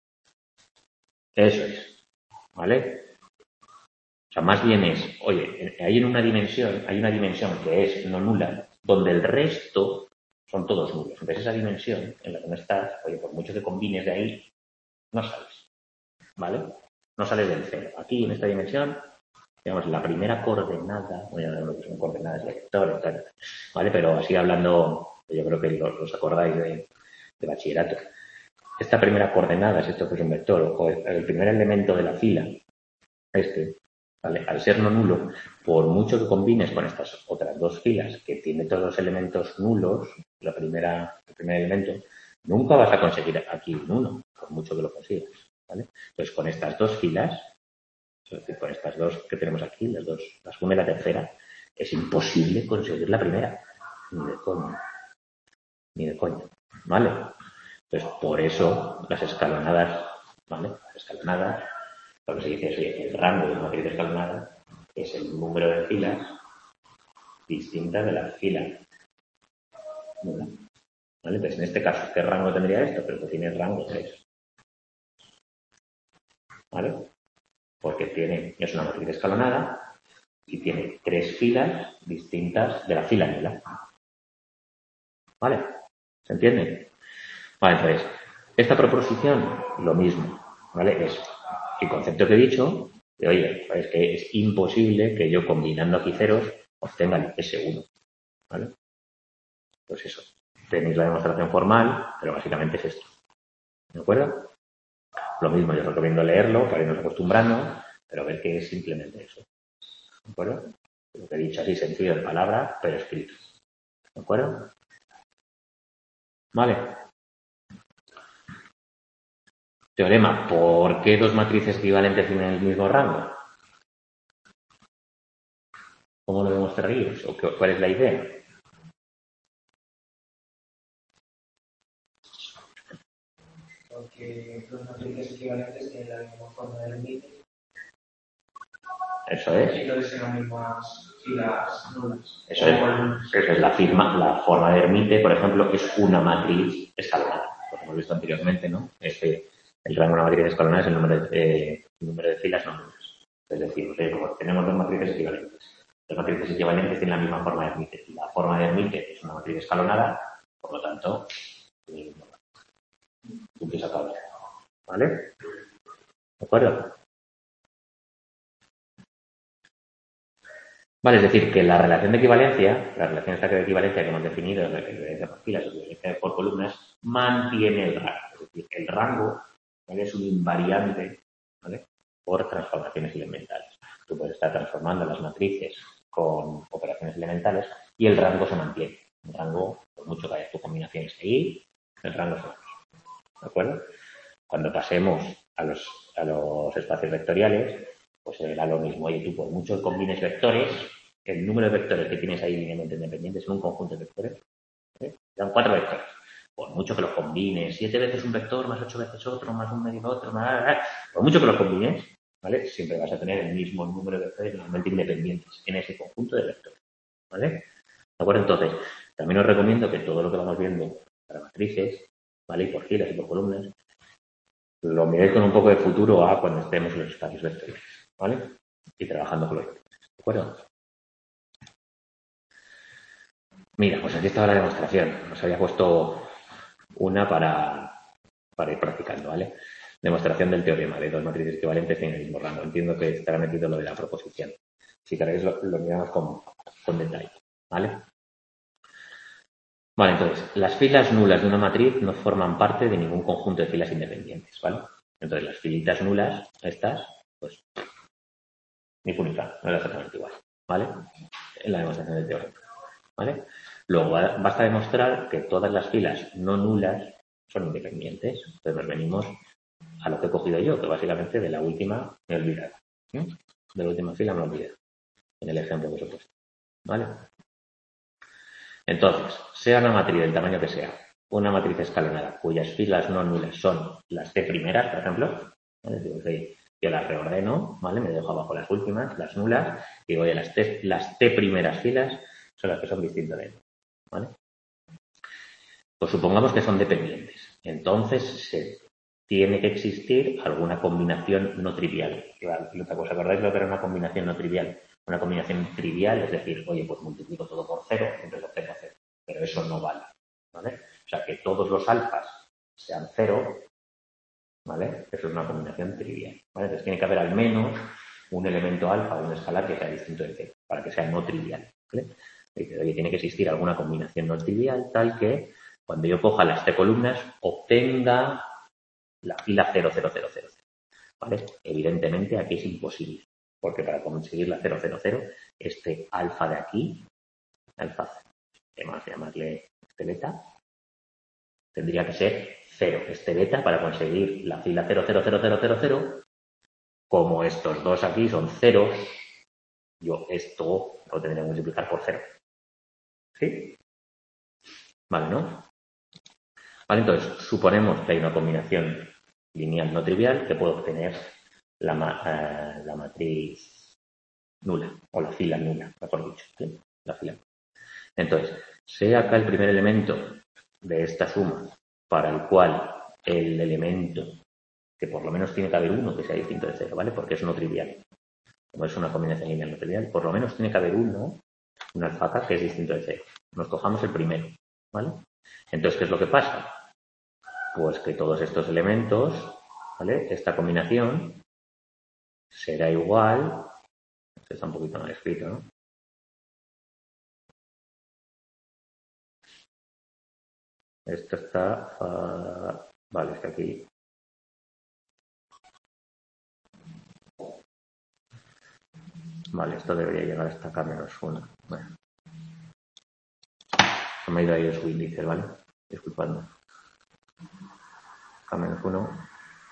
eso es, ¿vale? O sea, más bien es, oye, hay una dimensión que es no nula, donde el resto son todos nulos. Entonces, esa dimensión en la que no estás, oye, por mucho que combines de ahí, no sales, ¿vale? No sales del 0. Aquí, en esta dimensión, digamos, la primera coordenada, voy a ver lo que son coordenadas de vectores, ¿vale? Pero así hablando, yo creo que os acordáis de bachillerato. Esta primera coordenada, si esto es un vector, o el primer elemento de la fila, ¿vale? Al ser no nulo, por mucho que combines con estas otras 2 filas que tiene todos los elementos nulos, el primer elemento, nunca vas a conseguir aquí un 1, por mucho que lo consigas, ¿vale? Entonces, con estas 2 filas, es decir, con estas 2 que tenemos aquí, las 2, la segunda y la tercera, es imposible conseguir la primera, ni de coña, ¿vale? Entonces, por eso las escalonadas, ¿vale? Las escalonadas, lo que se dice es que el rango de una matriz escalonada es el número de filas distintas de la fila nula. ¿Vale? Entonces, en este caso, ¿qué rango tendría esto? Pero que tiene rango 3. ¿Vale? Porque es una matriz escalonada y tiene 3 filas distintas de la fila nula. ¿Vale? ¿Se entiende? Vale, entonces, esta proposición, lo mismo, ¿vale? Es el concepto que he dicho de, oye, es que es imposible que yo combinando aquí ceros obtenga el S1, ¿vale? Pues eso, tenéis la demostración formal, pero básicamente es esto, ¿de acuerdo? Lo mismo, yo os recomiendo leerlo para irnos acostumbrando, pero ver que es simplemente eso, ¿de acuerdo? Lo que he dicho así sencillo de palabras, pero escrito, ¿de acuerdo? Vale. Teorema, ¿por qué 2 matrices equivalentes tienen el mismo rango? ¿Cómo lo demostraríais? ¿O cuál es la idea? Porque 2 matrices equivalentes tienen la misma forma de límite. Eso es. Y entonces tienen las mismas filas nulas. Eso es la forma de Hermite, por ejemplo, es una matriz escalonada. Como hemos visto anteriormente, ¿no? El rango de una matriz escalonada es el número de filas no nulas. Es decir, como tenemos dos matrices equivalentes. Las matrices equivalentes tienen la misma forma de Hermite. La forma de Hermite es una matriz escalonada, por lo tanto, punto y se acabó. ¿Vale? ¿De acuerdo? Vale, es decir, que la relación de equivalencia, la relación esta de equivalencia que hemos definido, la equivalencia por filas o equivalencia por columnas, mantiene el rango. Es decir, el rango, ¿vale?, es un invariante, ¿vale?, por transformaciones elementales. Tú puedes estar transformando las matrices con operaciones elementales y el rango se mantiene. El rango, por mucho que haya tu combinaciones ahí, el rango se mantiene. ¿De acuerdo? Cuando pasemos a los espacios vectoriales, pues será lo mismo. Oye, tú por mucho que combines vectores, el número de vectores que tienes ahí linealmente independientes en un conjunto de vectores, dan 4 vectores. Por mucho que los combines, 7 veces un vector, más 8 veces otro, más un medio otro, por mucho que los combines, ¿vale?, siempre vas a tener el mismo número de vectores linealmente independientes en ese conjunto de vectores. ¿Vale? ¿De acuerdo? Entonces, también os recomiendo que todo lo que vamos viendo para matrices, ¿vale?, y por filas y por columnas, lo miréis con un poco de futuro a cuando estemos en los espacios vectoriales, ¿vale? Y trabajando con los vectores, ¿de acuerdo? Mira, pues aquí estaba la demostración. Os había puesto una para ir practicando, ¿vale? Demostración del teorema de dos matrices equivalentes tienen el mismo rango. Entiendo que estará metido lo de la proposición. Si queréis lo miramos con detalle, ¿vale? Vale, entonces, las filas nulas de una matriz no forman parte de ningún conjunto de filas independientes, ¿vale? Entonces, las filitas nulas, estas, pues, ni fu ni fa, no es exactamente igual, ¿vale? En la demostración del teorema, ¿vale? Luego, basta demostrar que todas las filas no nulas son independientes. Entonces, nos venimos a lo que he cogido yo, que básicamente de la última me he olvidado. De la última fila me he olvidado, en el ejemplo que os he puesto, ¿vale? Entonces, sea una matriz del tamaño que sea, una matriz escalonada cuyas filas no nulas son las t primeras, por ejemplo, ¿vale? Digo, que yo las reordeno, ¿vale? Me dejo abajo las últimas, las nulas, y digo, oye, las t primeras filas son las que son distintas de ellas, ¿vale? Pues supongamos que son dependientes. Entonces, tiene que existir alguna combinación no trivial. ¿Os acordáis lo que era una combinación no trivial? Una combinación trivial, es decir, oye, pues multiplico todo por 0, entonces obtengo 0. Pero eso no vale, ¿vale? O sea, que todos los alfas sean 0, ¿vale? Eso es una combinación trivial, ¿vale? Entonces tiene que haber al menos un elemento alfa o un escalar que sea distinto de 0, para que sea no trivial, ¿vale? Dice, oye, tiene que existir alguna combinación no trivial tal que cuando yo coja las t columnas obtenga la fila 0, 0, 0, 0, 0, ¿vale? Evidentemente aquí es imposible, porque para conseguir la 0, 0, 0, este alfa de aquí, alfa, vamos a llamarle este beta, tendría que ser 0. Este beta, para conseguir la fila 0, 0, 0, 0, 0, 0, como estos dos aquí son ceros, yo esto lo tendría que multiplicar por 0. ¿Sí? Vale, ¿no? Vale, entonces, suponemos que hay una combinación lineal no trivial que puede obtener la matriz nula, o la fila nula, mejor dicho, ¿sí? La fila. Entonces, sea acá el primer elemento de esta suma para el cual el elemento, que por lo menos tiene que haber uno que sea distinto de 0, ¿vale? Porque es no trivial. Como es una combinación lineal no trivial, por lo menos tiene que haber uno, un alfaca, que es distinto de 0. Nos cojamos el primero, ¿vale? Entonces, ¿qué es lo que pasa? Pues que todos estos elementos, ¿vale?, esta combinación será igual, esto está un poquito mal escrito, ¿no? Esto está, vale, es que aquí, vale, esto debería llegar hasta K menos 1. Bueno, se me ha ido ahí los índices, ¿vale? Disculpadme. K menos 1,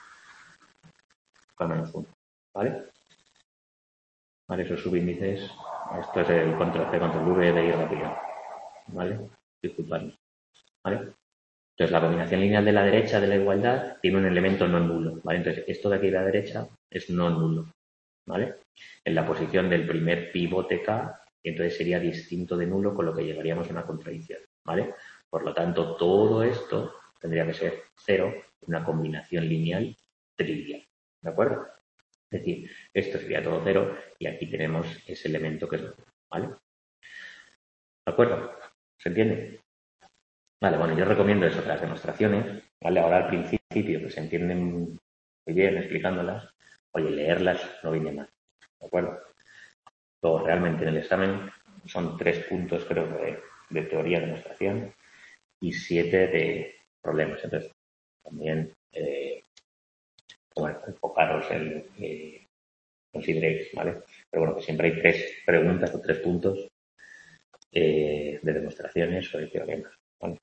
K menos 1, ¿vale? Vale, esos subíndices, esto es el control C, control V de ir rápido, ¿vale? Disculpadme, ¿vale? Entonces, la combinación lineal de la derecha de la igualdad tiene un elemento no nulo, ¿vale? Entonces, esto de aquí de la derecha es no nulo, ¿vale? En la posición del primer pivote K, entonces sería distinto de nulo, con lo que llegaríamos a una contradicción, ¿vale? Por lo tanto, todo esto tendría que ser 0, una combinación lineal trivial, ¿de acuerdo? Es decir, esto sería todo 0 y aquí tenemos ese elemento que es 9, ¿vale? ¿De acuerdo? ¿Se entiende? Vale, bueno, yo recomiendo eso, las demostraciones, ¿vale? Ahora al principio, que se entienden muy bien explicándolas, oye, leerlas no viene mal, ¿de acuerdo? Luego, realmente en el examen son 3 puntos, creo, de teoría de demostración y 7 de problemas. Entonces, también, bueno, enfocaros en consideréis, ¿vale? Pero bueno, que siempre hay 3 preguntas o 3 puntos de demostraciones sobre teoremas, ¿vale?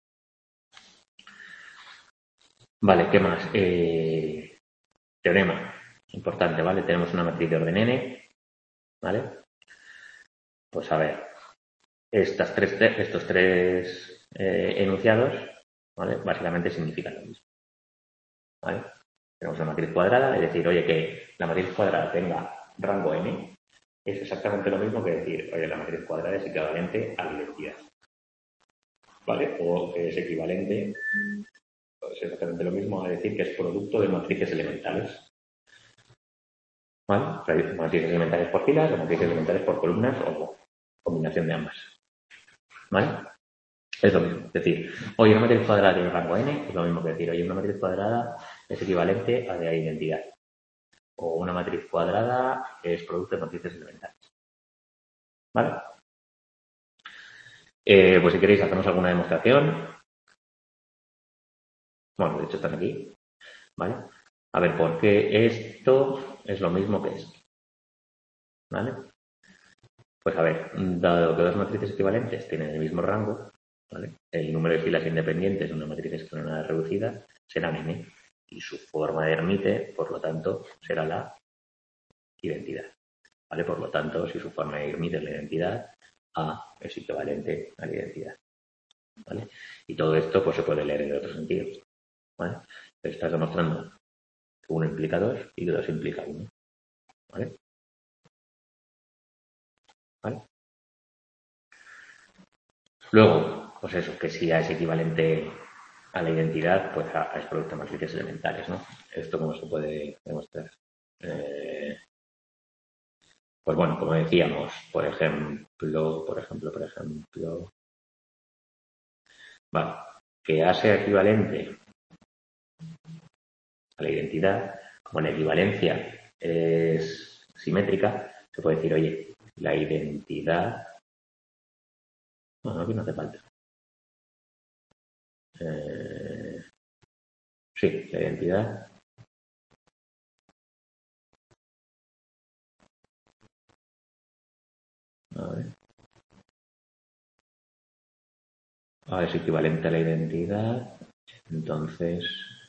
Vale, ¿qué más? Teorema, importante, ¿vale? Tenemos una matriz de orden n, ¿vale? Pues a ver, estos 3 enunciados, ¿vale? Básicamente significan lo mismo, ¿vale? Tenemos una matriz cuadrada, es decir, oye, que la matriz cuadrada tenga rango n, es exactamente lo mismo que decir, oye, la matriz cuadrada es equivalente a la identidad, ¿vale? O que es equivalente, es exactamente lo mismo a decir que es producto de matrices elementales, ¿vale? Hay matrices elementales por filas o matrices elementales por columnas o combinación de ambas, ¿vale? Es lo mismo. Es decir, oye, una matriz cuadrada tiene rango n, es lo mismo que decir, oye, una matriz cuadrada es equivalente a la identidad. O una matriz cuadrada es producto de matrices elementales. ¿Vale? Pues si queréis hacemos alguna demostración. Bueno, de hecho están aquí. ¿Vale? A ver, ¿por qué esto es lo mismo que esto? ¿Vale? Pues a ver, dado que dos matrices equivalentes tienen el mismo rango, ¿vale? El número de filas independientes de una matriz escalonada reducida será n y su forma de Hermite, por lo tanto, será la identidad. ¿Vale? Por lo tanto, si su forma de Hermite es la identidad, A es equivalente a la identidad. ¿Vale? Y todo esto pues se puede leer en otro sentido. ¿Vale? Pero estás demostrando que 1 implica 2 y que 2 implica 1. ¿Vale? ¿Vale? Luego, pues eso, que si A es equivalente a la identidad, pues A es producto de matrices elementales, ¿no? ¿Esto cómo se puede demostrar? Pues bueno, como decíamos, por ejemplo, vale, que A sea equivalente a la identidad, como la equivalencia es simétrica, se puede decir, oye, la identidad... Bueno, aquí no hace falta. Sí, la identidad... A ver. A es equivalente a la identidad, entonces...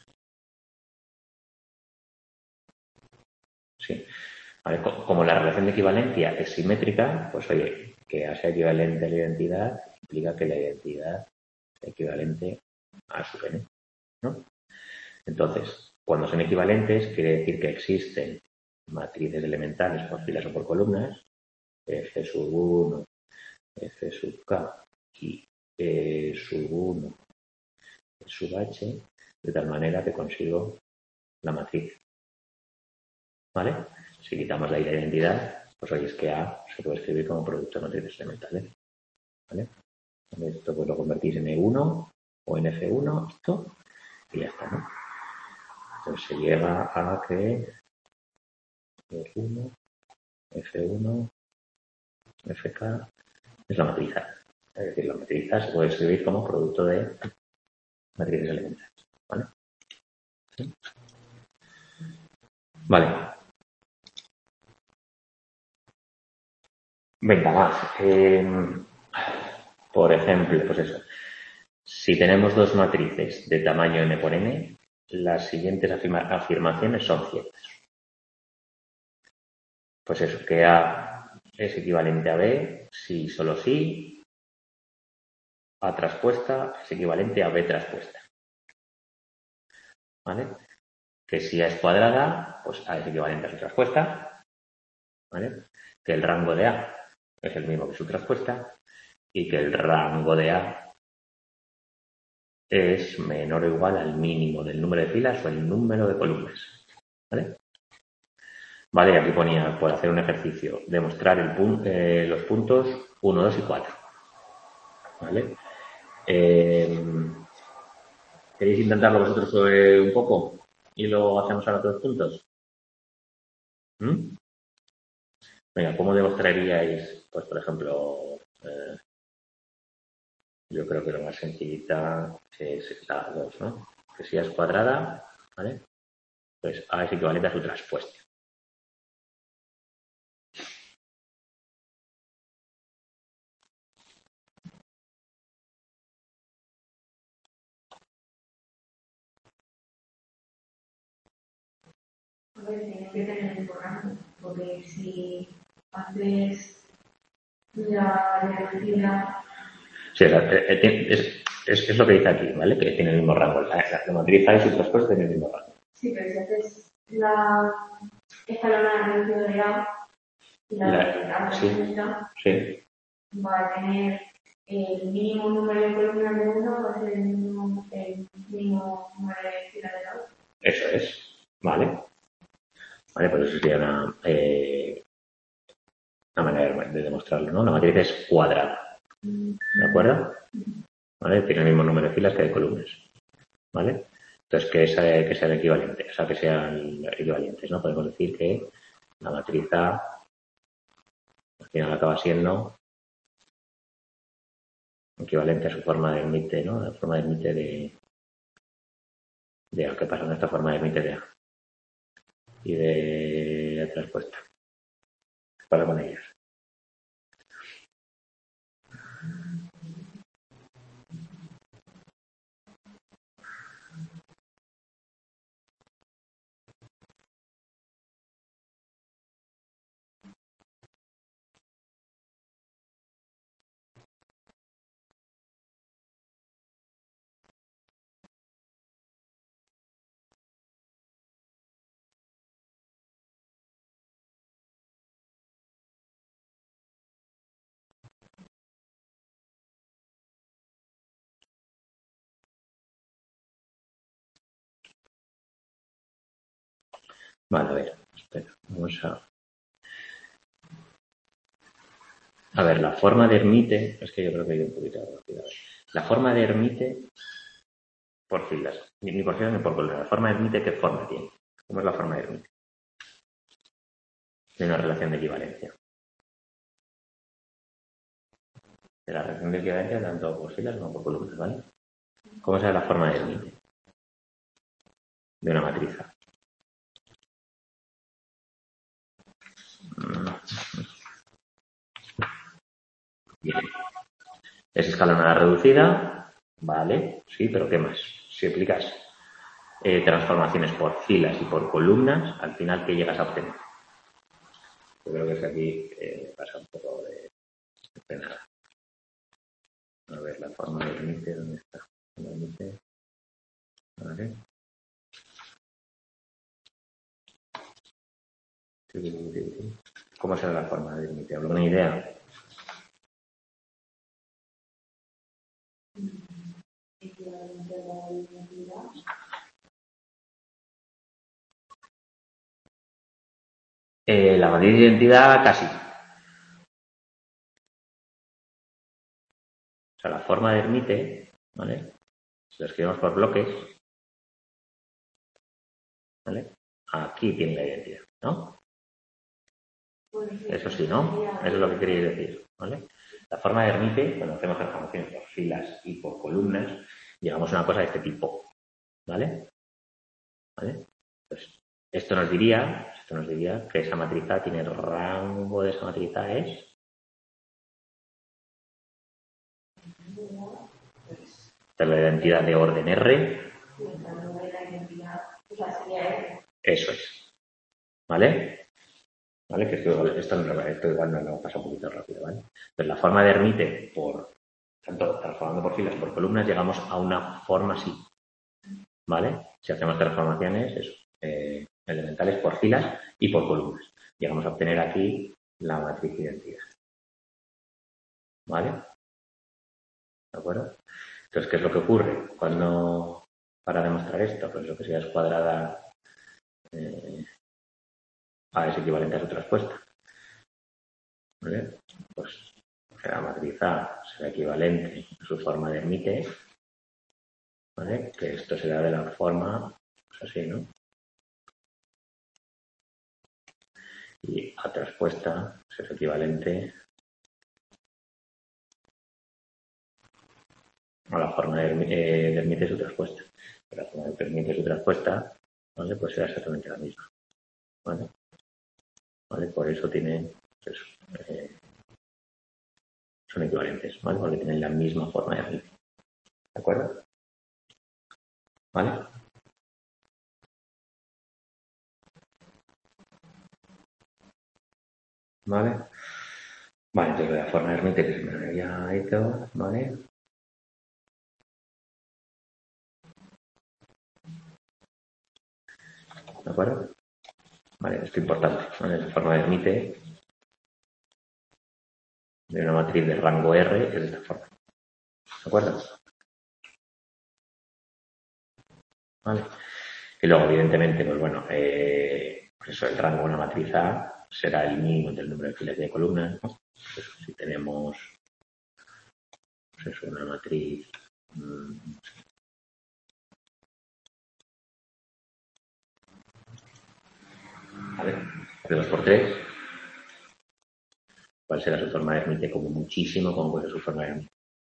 Sí. Vale, como la relación de equivalencia es simétrica, pues oye, que A sea equivalente a la identidad implica que la identidad es equivalente a su n, ¿no? Entonces, cuando son equivalentes, quiere decir que existen matrices elementales por filas o por columnas, F sub 1, F sub K y E sub 1, E sub H, de tal manera que consigo la matriz. ¿Vale? Si quitamos la identidad, pues oye, es que A se puede escribir como producto de matrices elementales. ¿Vale? Esto pues lo convertís en E1 o en F1, esto, y ya está, ¿no? Entonces se llega a que E1, F1, FK es la matriz A. Es decir, la matriz A se puede escribir como producto de matrices elementales. ¿Vale? ¿Sí? Vale. Venga, más. Por ejemplo, pues eso. Si tenemos dos matrices de tamaño n por n, las siguientes afirmaciones son ciertas. Pues eso, que A es equivalente a B si solo si A traspuesta es equivalente a B traspuesta. ¿Vale? Que si A es cuadrada, pues A es equivalente a su traspuesta. ¿Vale? Que el rango de A es el mismo que su traspuesta y que el rango de A es menor o igual al mínimo del número de filas o el número de columnas. ¿Vale? Vale, y aquí ponía, por hacer un ejercicio, demostrar los puntos 1, 2 y 4. ¿Vale? ¿Queréis intentarlo vosotros un poco? Y lo hacemos ahora todos juntos. ¿Mm? Venga, ¿cómo demostraríais? Pues, por ejemplo, yo creo que lo más sencillita es la 2, ¿no? Que si A es cuadrada, ¿vale? Pues A es equivalente a su traspuesto. A ver, tienes que tener el programa, porque si haces la reducida. Sí, es lo que dice aquí, ¿vale? Que tiene el mismo rango. La matriz A y su traspuesto tienen el mismo rango. Sí, pero si haces la escalonada reducida de A y la reducida, sí. va a tener el mínimo número de columnas de una, va a ser el mínimo número de filas de la otra. Eso es, ¿vale? Vale, pues eso sería una manera de demostrarlo, ¿no? La matriz es cuadrada, ¿de acuerdo? ¿Vale? Tiene el mismo número de filas que de columnas, ¿vale? Entonces, que sean equivalentes, o sea, que sean equivalentes, ¿no? Podemos decir que la matriz A al final acaba siendo equivalente a su forma de Hermite, ¿no? La forma de Hermite de A. ¿Qué pasa con esta forma de Hermite de A? Y de traspuesta. ¿Qué pasa con ellos? Vale, a ver, espera, vamos a ver, la forma de Hermite, es que yo creo que hay un poquito de rápido. La forma de Hermite por filas, ni por filas ni por columnas. La forma de Hermite, ¿qué forma tiene? ¿Cómo es la forma de Hermite? De una relación de equivalencia. De la relación de equivalencia tanto por filas como por columnas, ¿vale? ¿Cómo es la forma de Hermite? De una matriz A. Bien. Es escalonada reducida, vale, sí, pero ¿qué más? Si aplicas transformaciones por filas y por columnas, al final, ¿qué llegas a obtener? Yo creo que es que aquí pasa un poco de nada. A ver, la forma de límite, ¿dónde está? Límite. Vale. ¿Cómo será la forma de límite? ¿Alguna idea? La matriz de identidad casi. O sea, la forma de Hermite, ¿vale? Si lo escribimos por bloques, ¿vale? Aquí tiene la identidad, ¿no? Eso sí, ¿no? Eso es lo que queréis decir, ¿vale? La forma de Hermite, cuando hacemos transformaciones por filas y por columnas, llegamos a una cosa de este tipo, ¿vale? ¿Vale? Pues esto nos diría que esa matriz A tiene el rango de esa matriz A es la identidad de orden R. Eso es. ¿Vale? ¿Vale? Que esto igual nos lo pasa un poquito rápido, ¿vale? Pero la forma de Hermite, tanto transformando por filas por columnas, llegamos a una forma así. ¿Vale? Si hacemos transformaciones elementales por filas y por columnas. Llegamos a obtener aquí la matriz de identidad. ¿Vale? ¿De acuerdo? Entonces, ¿qué es lo que ocurre para demostrar esto? Pues lo que sea es cuadrada A es equivalente a su traspuesta. ¿Vale? Pues la matriz A será equivalente a su forma de Hermite, ¿vale? Que esto será de la forma, pues así, ¿no? Y A traspuesta será equivalente a la forma de Hermite de su traspuesta. La forma de Hermite de su traspuesta, ¿vale? Pues será exactamente la misma, ¿vale? ¿Vale? Por eso tienen, pues, son equivalentes, ¿vale? Porque tienen la misma forma de Hermite. ¿De acuerdo? ¿Vale? ¿Vale? Vale, entonces la forma de Hermite que se me había hecho, ¿vale? ¿De acuerdo? Vale, esto es importante, ¿vale? La forma de Hermite de una matriz de rango R es de esta forma. ¿De acuerdo? ¿Vale? Y luego, evidentemente, pues bueno, pues eso, el rango de una matriz A será el mínimo del número de filas y de columnas, ¿no? Pues si tenemos, pues eso, una matriz ¿vale? De 2 por 3, ¿cuál será su forma de Hermite? Como muchísimo, como puede ser su forma de Hermite.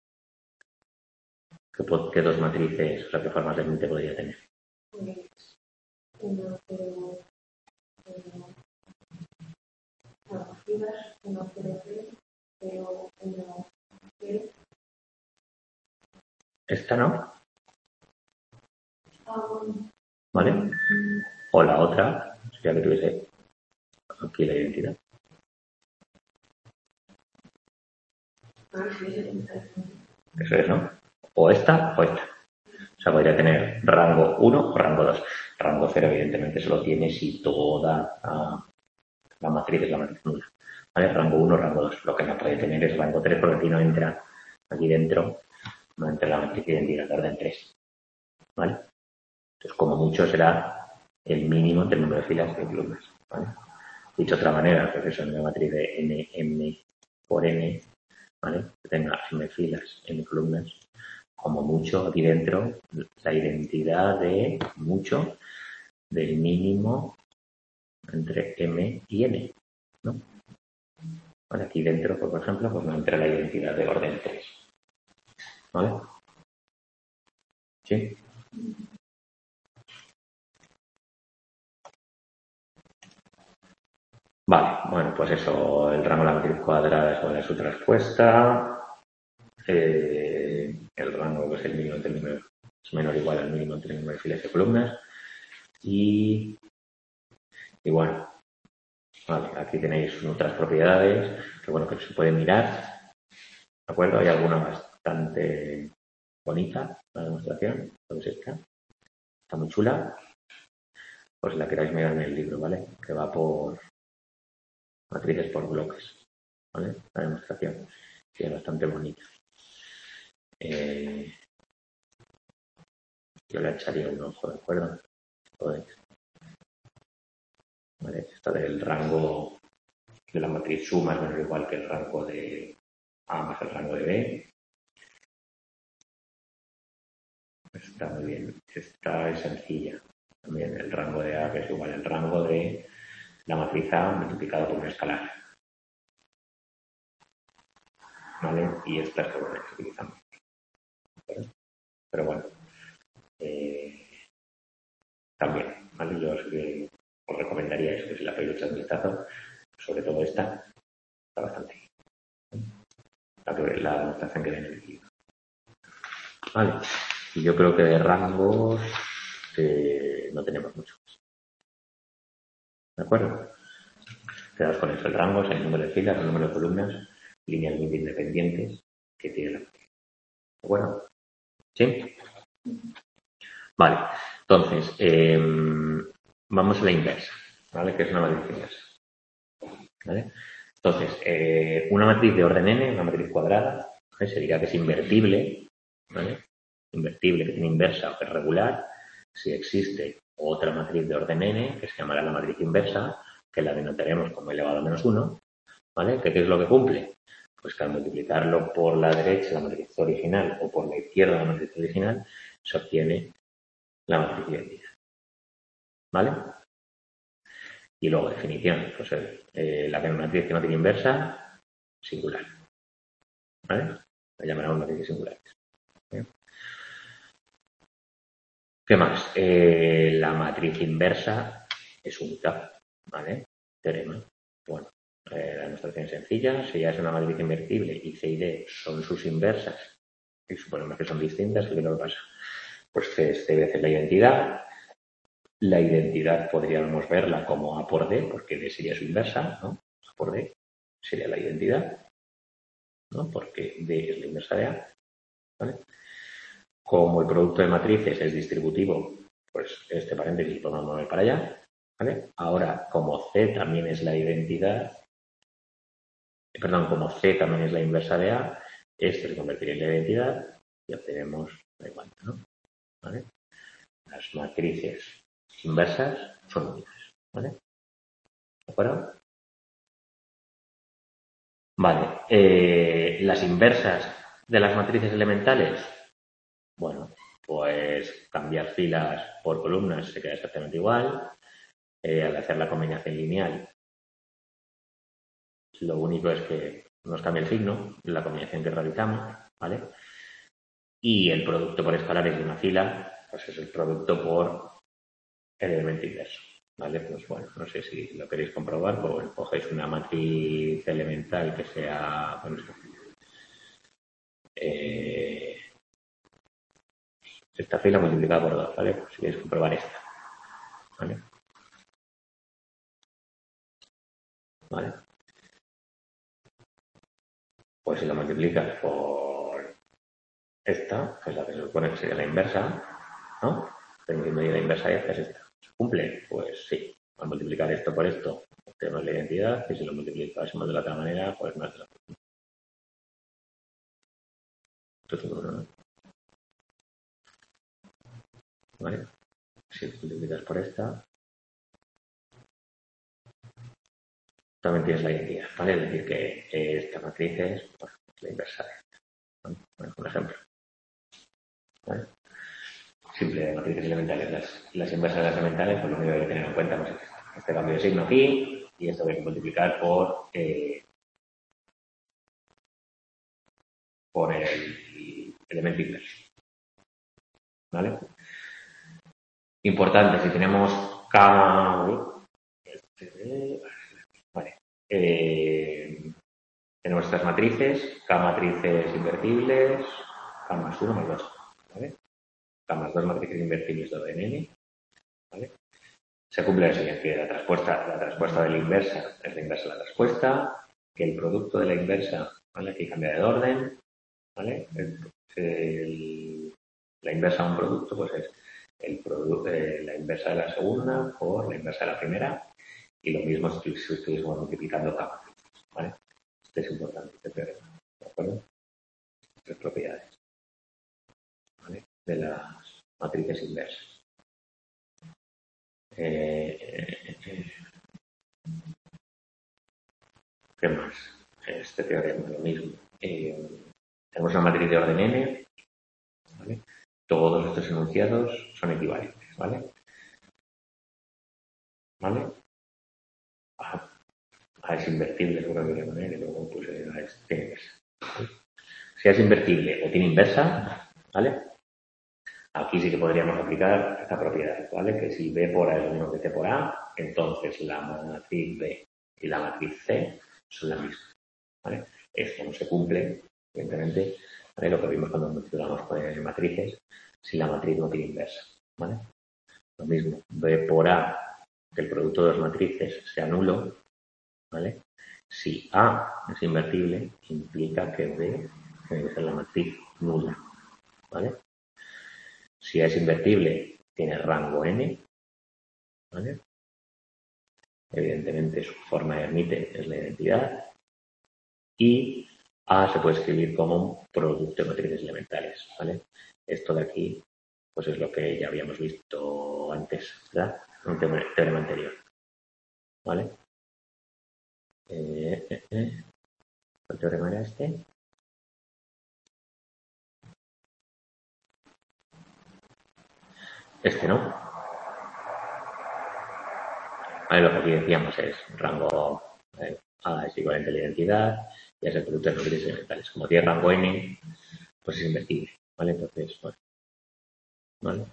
¿Qué dos matrices, o sea, qué formas de Hermite podría tener? Uno, pero filas, uno, pero uno, Esta no, ¿vale? O la otra, sería que tuviese aquí la identidad. Eso es, ¿no? O esta o esta. O sea, podría tener rango 1 o rango 2. Rango 0, evidentemente, solo tiene si toda la matriz es la matriz nula. ¿Vale? Rango 1, rango 2. Lo que no puede tener es rango 3 porque aquí no entra, aquí dentro, no entra la matriz de identidad de orden 3. ¿Vale? Entonces, como mucho será el mínimo del número de filas y de columnas. ¿Vale? Dicho de otra manera, pues eso, en una matriz de n, m por n, ¿vale? Que tenga m filas, n columnas, como mucho aquí dentro, la identidad de mucho del mínimo entre m y n, ¿no? Vale, aquí dentro, por ejemplo, pues no entra la identidad de orden 3. ¿Vale? ¿Sí? Vale, bueno, pues eso, el rango de la matriz cuadrada es igual a su traspuesta. El rango que es el mínimo entre el número es menor o igual al mínimo entre el número de filas y columnas. Y bueno, vale, aquí tenéis otras propiedades que bueno, que se pueden mirar. ¿De acuerdo? Hay alguna bastante bonita, la demostración, pues esta. Está muy chula. Pues la queráis mirar en el libro, ¿vale? Que va por matrices por bloques, ¿vale? La demostración, que es bastante bonita. Yo le echaría un ojo, ¿de acuerdo? Pues, ¿vale? Esto del rango de la matriz suma es menor o igual que el rango de A más el rango de B. Está muy bien. Esta es sencilla. También el rango de A, que es igual al rango de la matriz A multiplicado por un escalar. ¿Vale? Y esta es la que utilizamos. Pero bueno, también, ¿vale? Yo os recomendaría eso, que si la podéis echar un vistazo, sobre todo esta, está bastante bien. La demostración que viene en el libro. Vale, y yo creo que de rangos no tenemos mucho. ¿De acuerdo? Quedaos con eso. El rango es el número de filas, el número de columnas linealmente independientes que tiene la matriz. ¿De acuerdo? ¿Sí? Vale, entonces, vamos a la inversa, ¿vale? Que es una matriz inversa. ¿Vale? Entonces, una matriz de orden n, una matriz cuadrada, ¿vale? Se diría que es invertible, ¿vale? Invertible, que tiene inversa o que es regular, si existe otra matriz de orden n, que se llamará la matriz inversa, que la denotaremos como elevado a menos 1, ¿vale? ¿Qué es lo que cumple? Pues que al multiplicarlo por la derecha, la matriz original, o por la izquierda, la matriz original, se obtiene la matriz identidad, ¿vale? Y luego, definición, pues la matriz que no tiene inversa, singular, ¿vale? La llamaremos matrices singulares. ¿Bien? ¿Qué más? La matriz inversa es única, ¿vale? Teorema. Bueno, la demostración es sencilla. Si ya es una matriz invertible y C y D son sus inversas y suponemos que son distintas, ¿qué es lo que pasa? Pues C es C veces la identidad. La identidad podríamos verla como A por D, porque D sería su inversa, ¿no? A por D sería la identidad, ¿no? Porque D es la inversa de A, ¿vale? Como el producto de matrices es distributivo, pues este paréntesis lo podemos mover para allá, ¿vale? Ahora, como C también es la identidad, como C también es la inversa de A, esto se convertiría en la identidad y obtenemos la igualdad, ¿no? ¿Vale? Las matrices inversas son únicas, ¿vale? ¿De acuerdo? Vale. Las inversas de las matrices elementales, bueno, pues cambiar filas por columnas se queda exactamente igual. Al hacer la combinación lineal, lo único es que nos cambia el signo, la combinación que realizamos, ¿vale? Y el producto por escalares de una fila, pues es el producto por el elemento inverso, ¿vale? Pues bueno, no sé si lo queréis comprobar, pues cogéis una matriz elemental que sea, bueno, esta fila multiplicada por 2, ¿vale? Pues si queréis comprobar esta, ¿vale? ¿Vale? Pues si lo multiplicas por esta, que es la que se supone que sería la inversa, ¿no? Teniendo la inversa y esta es esta. ¿Se cumple? Pues sí. Al multiplicar esto por esto, tenemos la identidad, y si lo multiplicásemos de la otra manera, pues no es de la otra. Esto es uno, ¿no? ¿Vale? Si lo multiplicas por esta, también tienes la identidad, ¿vale? Es decir, que esta matriz es pues, la inversa de esta. ¿Vale? Bueno, un ejemplo. ¿Vale? Simple de matrices elementales. Las inversas de las elementales, pues lo único que hay que tener en cuenta pues, es este cambio de signo aquí y esto hay que multiplicar por el elemento inverso. ¿Vale? Importante, si tenemos vale. Tenemos estas matrices, K matrices invertibles, K más 1 más 2, ¿vale? K más 2 matrices invertibles de orden n, ¿vale? Se cumple lo siguiente, la traspuesta de la inversa es la inversa de la traspuesta, que el producto de la inversa, ¿vale? Aquí cambia de orden, ¿vale? La inversa de un producto, pues es la inversa de la segunda por la inversa de la primera, y lo mismo si estuviésemos multiplicando K matrices, ¿vale? Esto es importante, este teorema, ¿de acuerdo? Tres propiedades, ¿vale? De las matrices inversas. ¿Qué más? Este teorema, lo mismo. Tenemos una matriz de orden n, ¿vale? Todos estos enunciados son equivalentes, ¿vale? ¿Vale? A es invertible, seguro que poner, y luego pues a es tiene inversa. ¿Vale? Si es invertible o tiene inversa, ¿vale? Aquí sí que podríamos aplicar esta propiedad, ¿vale? Que si B por A es lo mismo que C por A, entonces la matriz B y la matriz C son la misma, ¿vale? Esto no se cumple, evidentemente, ¿vale? Lo que vimos cuando mencionamos con matrices, si la matriz no tiene inversa, ¿vale? Lo mismo, B por A, que el producto de dos matrices sea nulo, ¿vale? Si A es invertible, implica que B tiene que ser la matriz nula, ¿vale? Si A es invertible, tiene rango n, ¿vale? Evidentemente su forma de Hermite es la identidad. Y A se puede escribir como un producto de matrices elementales, ¿vale? Esto de aquí, pues es lo que ya habíamos visto antes, ¿verdad? En un teorema anterior, ¿vale? ¿Cuál teorema era este? Este, ¿no? Vale, lo que aquí decíamos es rango A es equivalente a la identidad y es el producto de núcleos elementales. Como tiene rango n, pues es invertible, ¿vale? Entonces, bueno, ¿vale?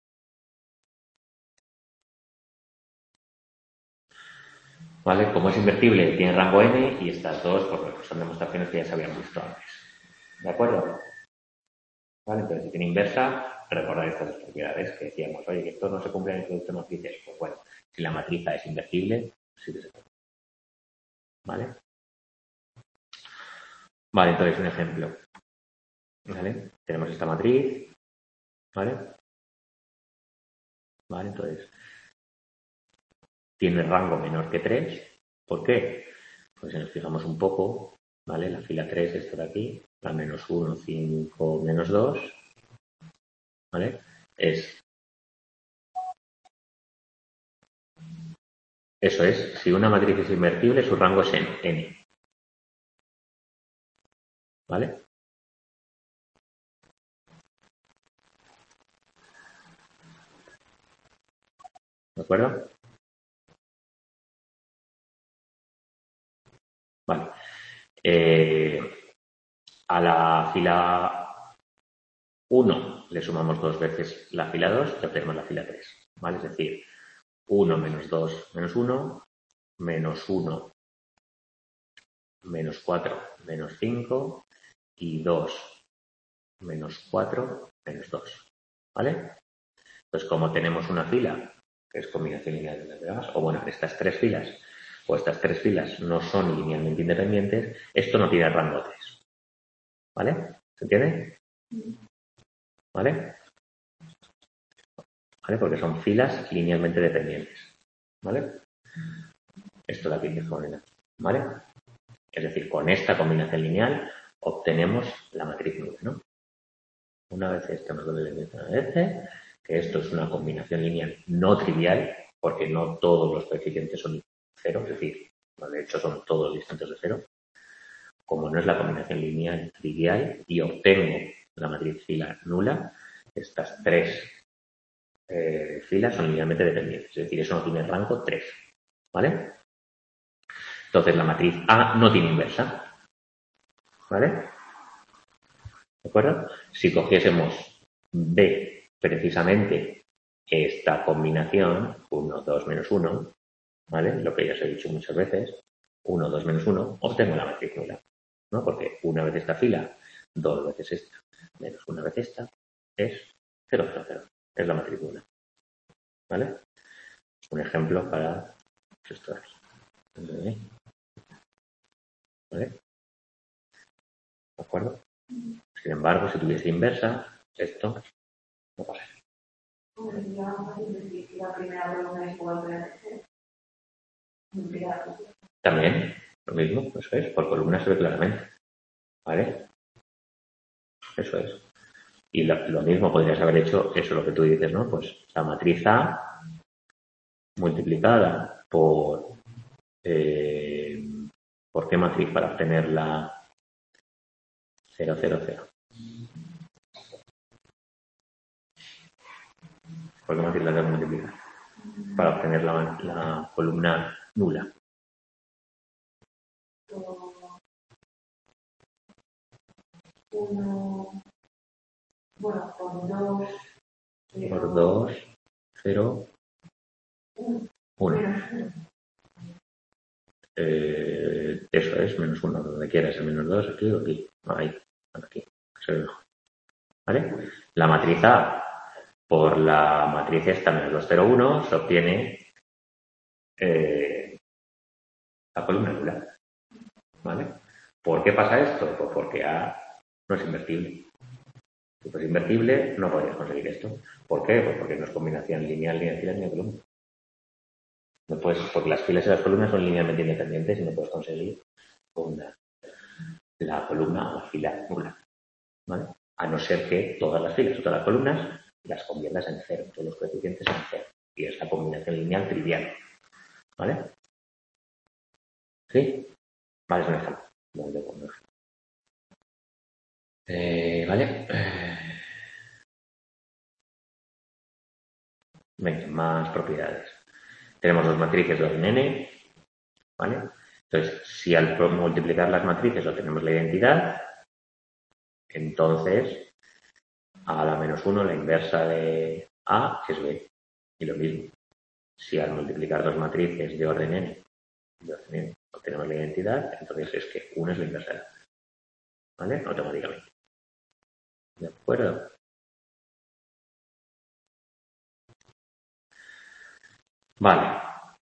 ¿Vale? Como es invertible, tiene rango n y estas dos pues, son demostraciones que ya se habían visto antes. ¿De acuerdo? ¿Vale? Entonces, si tiene inversa, recordad estas dos propiedades que decíamos, oye, que esto no se cumple en el producto de matrices. Pues bueno, si la matriz A es invertible, sí que se cumple. ¿Vale? Vale, entonces un ejemplo. ¿Vale? Tenemos esta matriz. ¿Vale? Vale, entonces tiene rango menor que 3. ¿Por qué? Pues si nos fijamos un poco, ¿vale? La fila 3, esto de aquí, la menos 1, 5, menos 2, ¿vale? Eso es, si una matriz es invertible, su rango es n. ¿Vale? ¿De acuerdo? Vale. A la fila 1 le sumamos 2 veces la fila 2 y obtenemos la fila 3. ¿Vale? Es decir, 1 menos 2 menos 1, menos 1 menos 4 menos 5 y 2 menos 4 menos 2. ¿Vale? Entonces, como tenemos una fila, que es combinación lineal de las demás, o bueno, estas tres filas, o estas tres filas no son linealmente independientes, esto no tiene rango 3. ¿Vale? ¿Se entiende? ¿Vale? ¿Vale? Porque son filas linealmente dependientes. ¿Vale? Esto de aquí que es ¿vale? Es decir, con esta combinación lineal obtenemos la matriz nula, ¿no? Una vez esta más doble de una vez, que esto es una combinación lineal no trivial, porque no todos los coeficientes son 0, es decir, de hecho son todos distantes de 0. Como no es la combinación lineal trivial y obtengo la matriz fila nula, estas tres filas son linealmente dependientes, es decir, eso no tiene rango 3, ¿vale? Entonces la matriz A no tiene inversa, ¿vale? ¿De acuerdo? Si cogiésemos B, precisamente esta combinación, 1, 2, menos 1, ¿vale? Lo que ya os he dicho muchas veces, 1, 2, menos 1, obtengo la matriz nula, ¿no? Porque una vez esta fila, dos veces esta, menos una vez esta, es 0, 0, 0. Es la matriz nula, ¿vale? Un ejemplo para esto de aquí. ¿Vale? ¿De acuerdo? Sin embargo, si tuviese inversa, esto no pasa. La primera columna es igual que la tercera. También, lo mismo, eso es, por columna se ve claramente. ¿Vale? Eso es. Y lo mismo podrías haber hecho, eso lo que tú dices, ¿no? Pues la matriz A multiplicada por qué matriz para obtener la 0, 0, 0. ¿Por qué matriz la tengo que multiplicar? Para obtener la columna nula. Bueno, por 2. Por 2, 0, 1. Eso es, menos 1, donde quieras, el menos 2, aquí o aquí. No, ahí, aquí. ¿Vale? La matriz A por la matriz esta menos 2, 0, 1 se obtiene la columna nula. ¿Vale? ¿Por qué pasa esto? Pues porque A no es invertible. Si fuese invertible, no podrías conseguir esto. ¿Por qué? Pues porque no es combinación lineal ni de fila ni de columna. No puedes, porque las filas y las columnas son linealmente independientes y no puedes conseguir la columna o la fila nula. ¿Vale? A no ser que todas las filas o todas las columnas las conviertas en 0, todos los coeficientes en 0. Y es la combinación lineal trivial. ¿Vale? ¿Sí? Vale, es un ejemplo. Vale. Venga, más propiedades. Tenemos dos matrices de orden n, ¿vale? Entonces, si al multiplicar las matrices obtenemos la identidad, entonces a la menos 1 la inversa de A es B. Y lo mismo, si al multiplicar dos matrices de orden n, obtenemos la identidad, entonces es que 1 es la inversa de A. ¿Vale? Automáticamente. ¿De acuerdo? Vale.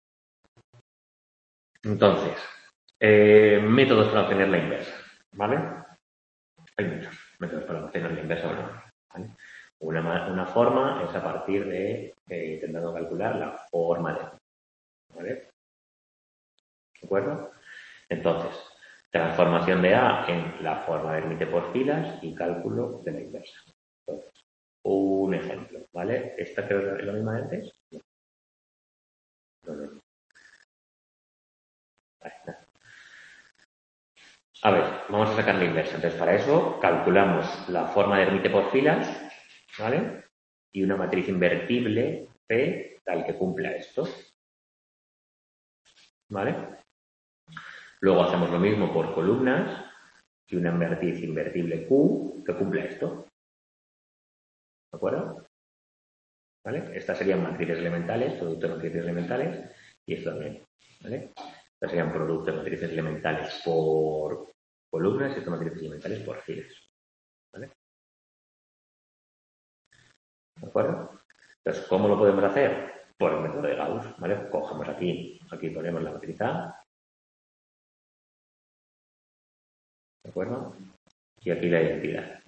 Entonces, métodos para obtener la inversa. ¿Vale? Hay muchos métodos para obtener la inversa. ¿Vale? Una forma es a partir de intentando calcular la forma de. ¿Vale? ¿De acuerdo? Entonces, transformación de A en la forma de límite por filas y cálculo de la inversa. Entonces, un ejemplo, ¿vale? ¿Esta creo que es la misma de antes? No. Vale, no. A ver, vamos a sacar la inversa. Entonces, para eso calculamos la forma de límite por filas, ¿vale? Y una matriz invertible P tal que cumpla esto. ¿Vale? Luego hacemos lo mismo por columnas y una matriz invertible Q que cumpla esto. ¿De acuerdo? ¿Vale? Estas serían matrices elementales, producto de matrices elementales, y esto también. ¿Vale? Estas serían productos de matrices elementales por columnas y estas matrices elementales por filas. ¿Vale? ¿De acuerdo? Entonces, ¿cómo lo podemos hacer? Por el método de Gauss. ¿Vale? Cogemos aquí ponemos la matriz A. ¿De acuerdo? Y aquí la identidad.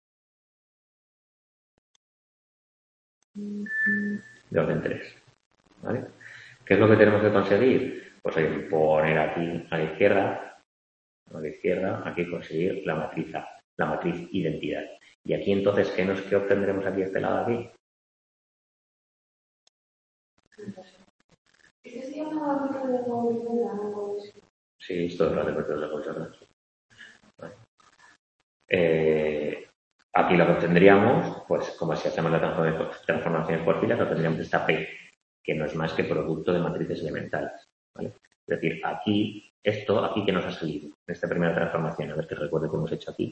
De orden 3. ¿Vale? ¿Qué es lo que tenemos que conseguir? Pues hay que poner aquí a la izquierda, aquí conseguir la matriz A, la matriz identidad. Y aquí entonces, ¿qué obtendremos aquí de este lado aquí? Sí, esto es lo de métodos de Gauss. Vale. Aquí lo que obtendríamos, pues como si hacemos las transformaciones por filas, obtendríamos esta P, que no es más que producto de matrices elementales. ¿Vale? Es decir, aquí que nos ha salido, en esta primera transformación, a ver que recuerdo que hemos hecho aquí.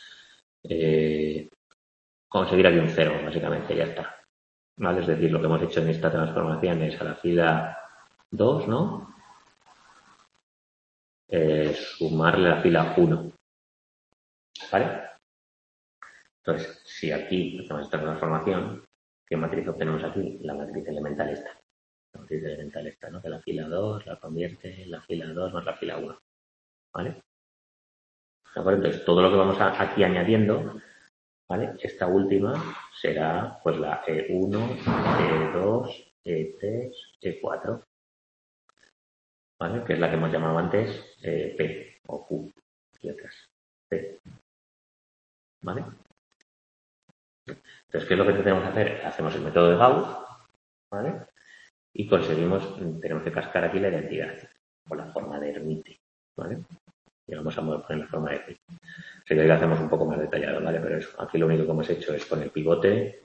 Conseguir aquí un 0, básicamente, ya está. ¿Vale? Es decir, lo que hemos hecho en esta transformación es a la fila 2, ¿no? Sumarle a la fila 1. ¿Vale? Entonces, si aquí hacemos esta transformación, ¿qué matriz obtenemos aquí? La matriz elemental esta. La matriz elemental esta, ¿no? Que la fila 2 la convierte en la fila 2 más la fila 1. ¿Vale? ¿De acuerdo? Entonces, todo lo que vamos aquí añadiendo, ¿vale? Esta última será pues la E1, E2, E3, E4. ¿Vale? Que es la que hemos llamado antes P o Q y otras. P. ¿Vale? Entonces, ¿qué es lo que tenemos que hacer? Hacemos el método de Gauss, ¿vale? Y tenemos que cascar aquí la identidad o la forma de Hermite, ¿vale? Y vamos a poner la forma de Hermite. O sea, ya lo hacemos un poco más detallado, ¿vale? Pero eso, aquí lo único que hemos hecho es con el pivote,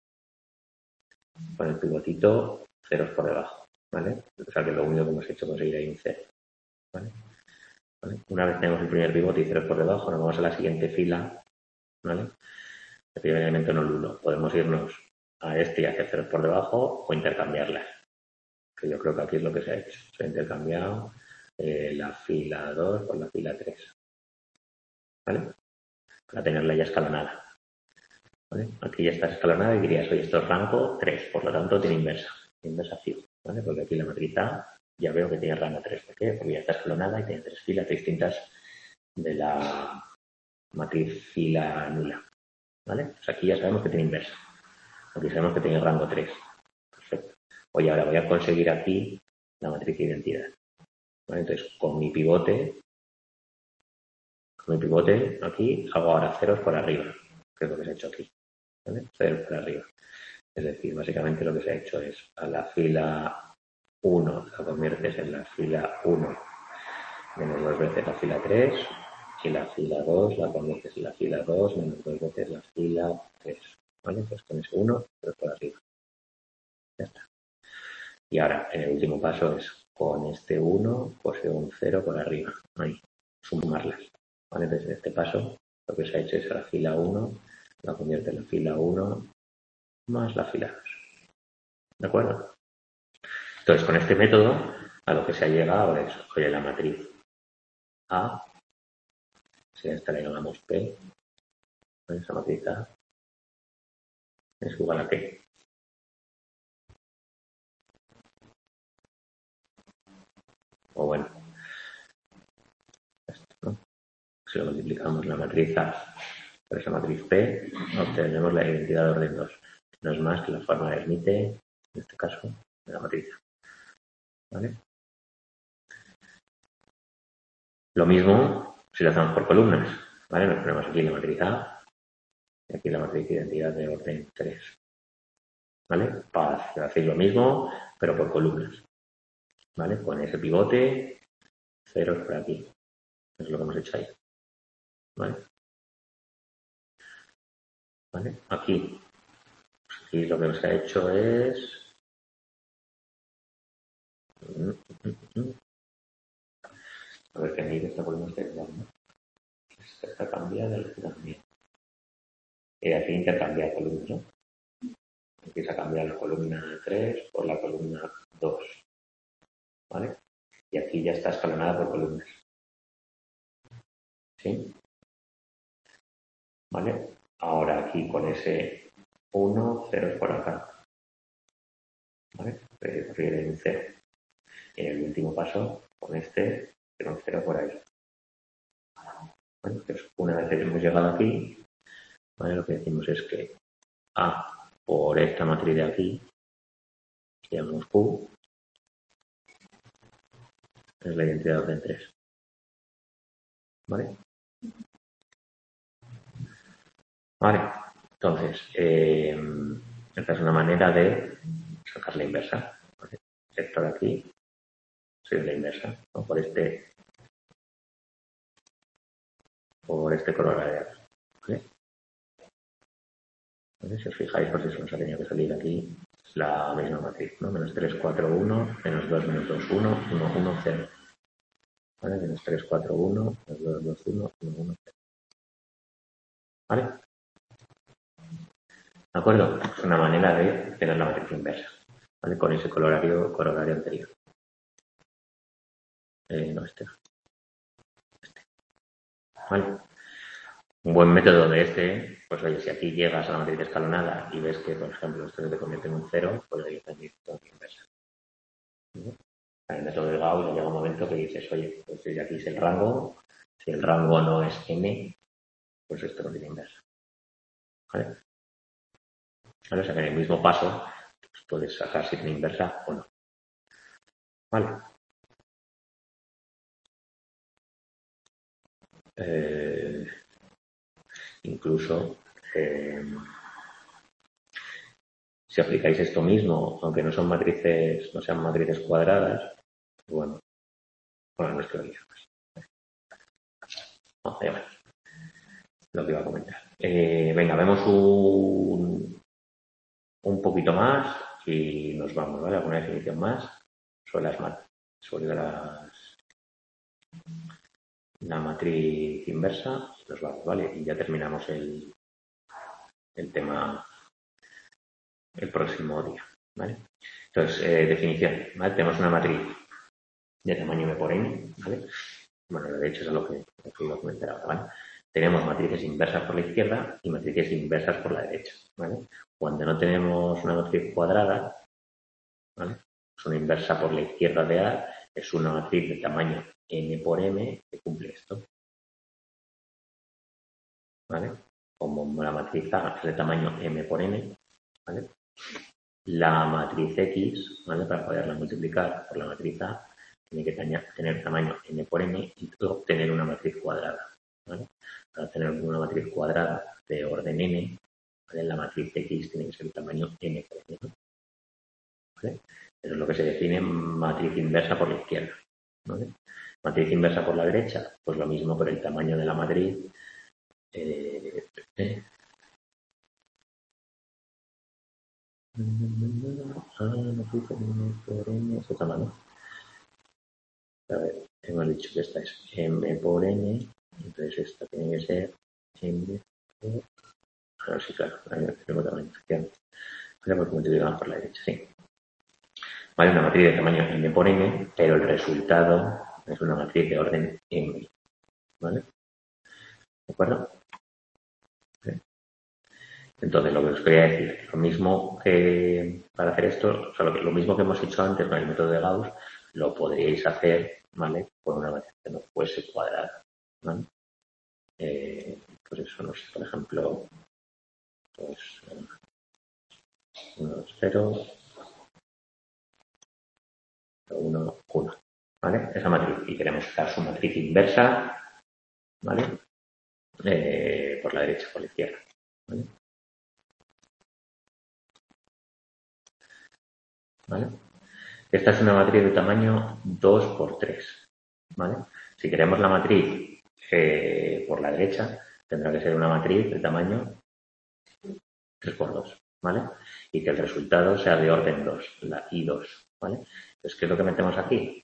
con el pivotito, ceros por debajo, ¿vale? O sea, que lo único que hemos hecho es conseguir ahí un cero, ¿vale? ¿Vale? Una vez tenemos el primer pivote y ceros por debajo, nos vamos a la siguiente fila, ¿vale? El primer elemento no nulo. Podemos irnos a este y hacer ceros por debajo o intercambiarlas. Que yo creo que aquí es lo que se ha hecho. Se ha intercambiado la fila 2 por la fila 3. ¿Vale? Para tenerla ya escalonada. ¿Vale? Aquí ya está escalonada y dirías, oye, esto es rango 3, por lo tanto tiene inversa. Inversación. ¿Vale? Porque aquí la matriz A ya veo que tiene rango 3. ¿Por qué? Porque ya está escalonada y tiene 3 filas distintas de la matriz fila nula. ¿Vale? Pues aquí ya sabemos que tiene inversa. Aquí sabemos que tiene rango 3. Perfecto. Oye, ahora voy a conseguir aquí la matriz de identidad. ¿Vale? Entonces, con mi pivote aquí hago ahora ceros por arriba, que es lo que se ha hecho aquí. ¿Vale? Ceros por arriba. Es decir, básicamente lo que se ha hecho es a la fila 1 la conviertes en la fila 1 menos 2 veces la fila 3 y la fila 2 la conviertes en la fila 2 menos 2 veces la fila 3. ¿Vale? Pues con ese 1, pero por arriba. Ya está. Y ahora, en el último paso es con este 1, poseo un 0 por arriba. Ahí, sumarlas. ¿Vale? Entonces, en este paso, lo que se ha hecho es a la fila 1, la convierte en la fila 1 más la fila 2. ¿De acuerdo? Entonces, con este método, a lo que se ha llegado es, oye, la matriz A, si a esta le llamamos P, esa matriz A es igual a P. O bueno, esto, ¿no? Si lo multiplicamos la matriz A por esa matriz P, obtenemos la identidad de orden 2. No es más que la forma de Hermite, en este caso, de la matriz A. ¿Vale? Lo mismo si lo hacemos por columnas. ¿Vale? Nos ponemos aquí la matriz A y aquí la matriz de identidad de orden 3. ¿Vale? Hacéis lo mismo, pero por columnas. ¿Vale? Con ese pivote, ceros por aquí. Eso es lo que hemos hecho ahí. ¿Vale? ¿Vale? Aquí lo que se ha hecho es... A ver, que me esta columna está igual, ¿no? Esta está cambiada y esta también. Y aquí intercambiar columnas, ¿no? Empieza a cambiar la columna 3 por la columna 2. ¿Vale? Y aquí ya está escalonada por columnas. ¿Sí? ¿Vale? Ahora aquí con ese 1, 0 por acá. ¿Vale? Refiere un 0. Y en el último paso, con este, tengo un 0 por ahí. Bueno, pues una vez que hemos llegado aquí, ¿vale? Lo que decimos es que A por esta matriz de aquí, que llamamos Q, es la identidad de orden 3. ¿Vale? Vale. Entonces, esta es una manera de sacar la inversa. ¿Vale? Esto de aquí es la inversa, ¿no? Por este color radial. ¿Vale? Entonces, si os fijáis, por si se nos ha tenido que salir aquí, es la misma matriz, ¿no? Menos 3, 4, 1, menos 2, menos 2, 1, 1, 1, 0. ¿Vale? Menos 3, 4, 1, menos 2, 2, 1, 1, 1, 0. ¿Vale? ¿De acuerdo? Es una manera de tener la matriz inversa. ¿Vale? Con ese corolario anterior. No, este. ¿Vale? Un buen método de este, pues oye, si aquí llegas a la matriz escalonada y ves que, por ejemplo, esto se te convierte en un 0, pues ahí también es inversa. ¿Vale? En el método de Gauss llega un momento que dices, oye, pues si aquí es el rango, si el rango no es n, pues esto no tiene inversa. ¿Vale? ¿Vale? O sea que en el mismo paso pues puedes sacar si tiene inversa o no. ¿Vale? Incluso si aplicáis esto mismo, aunque no sean matrices cuadradas, bueno, no es que lo diga más. No, ya lo que iba a comentar. Venga, vemos un poquito más y nos vamos, ¿vale? Alguna definición más sobre la matriz inversa y nos vamos, ¿vale? Y ya terminamos el tema el próximo día, ¿vale? Entonces, definición, ¿vale? Tenemos una matriz de tamaño m por n, ¿vale? Bueno, de hecho es lo que iba a comentar ahora, ¿vale? Tenemos matrices inversas por la izquierda y matrices inversas por la derecha, ¿vale? Cuando no tenemos una matriz cuadrada, ¿vale? Es una inversa por la izquierda de A, es una matriz de tamaño n por m que cumple esto, ¿vale? Como la matriz A es de tamaño m por n, ¿vale? La matriz X, ¿vale? Para poderla multiplicar por la matriz A, tiene que tener tamaño n por m y obtener una matriz cuadrada, ¿vale? Para tener una matriz cuadrada de orden n, ¿vale? La matriz X tiene que ser el tamaño n por n, ¿vale? Eso es lo que se define matriz inversa por la izquierda, ¿vale? Matriz inversa por la derecha, pues lo mismo, pero el tamaño de la matriz no puse M por N, es otra mano. A ver, hemos dicho que esta es M por N, entonces esta tiene que ser M por... A ver si, claro, tengo tamaño, efectivamente. Pues multiplicamos por la derecha, sí. Vale, una matriz de tamaño M por N, pero el resultado es una matriz de orden M. ¿Vale? ¿De acuerdo? ¿Sí? Entonces, lo que os quería decir, lo mismo que para hacer esto, o sea, lo mismo que hemos hecho antes con el método de Gauss, lo podríais hacer, ¿vale? Con una matriz que no fuese cuadrada, ¿vale? Pues eso, no sé, por ejemplo, pues 1, 0, 1, 1, ¿vale? Esa matriz, y queremos sacar su matriz inversa, ¿vale? Por la derecha, por la izquierda, ¿vale? ¿Vale? Esta es una matriz de tamaño 2 por 3, ¿vale? Si queremos la matriz por la derecha, tendrá que ser una matriz de tamaño 3 por 2, ¿vale? Y que el resultado sea de orden 2, la I2, ¿vale? Entonces, ¿qué es lo que metemos aquí?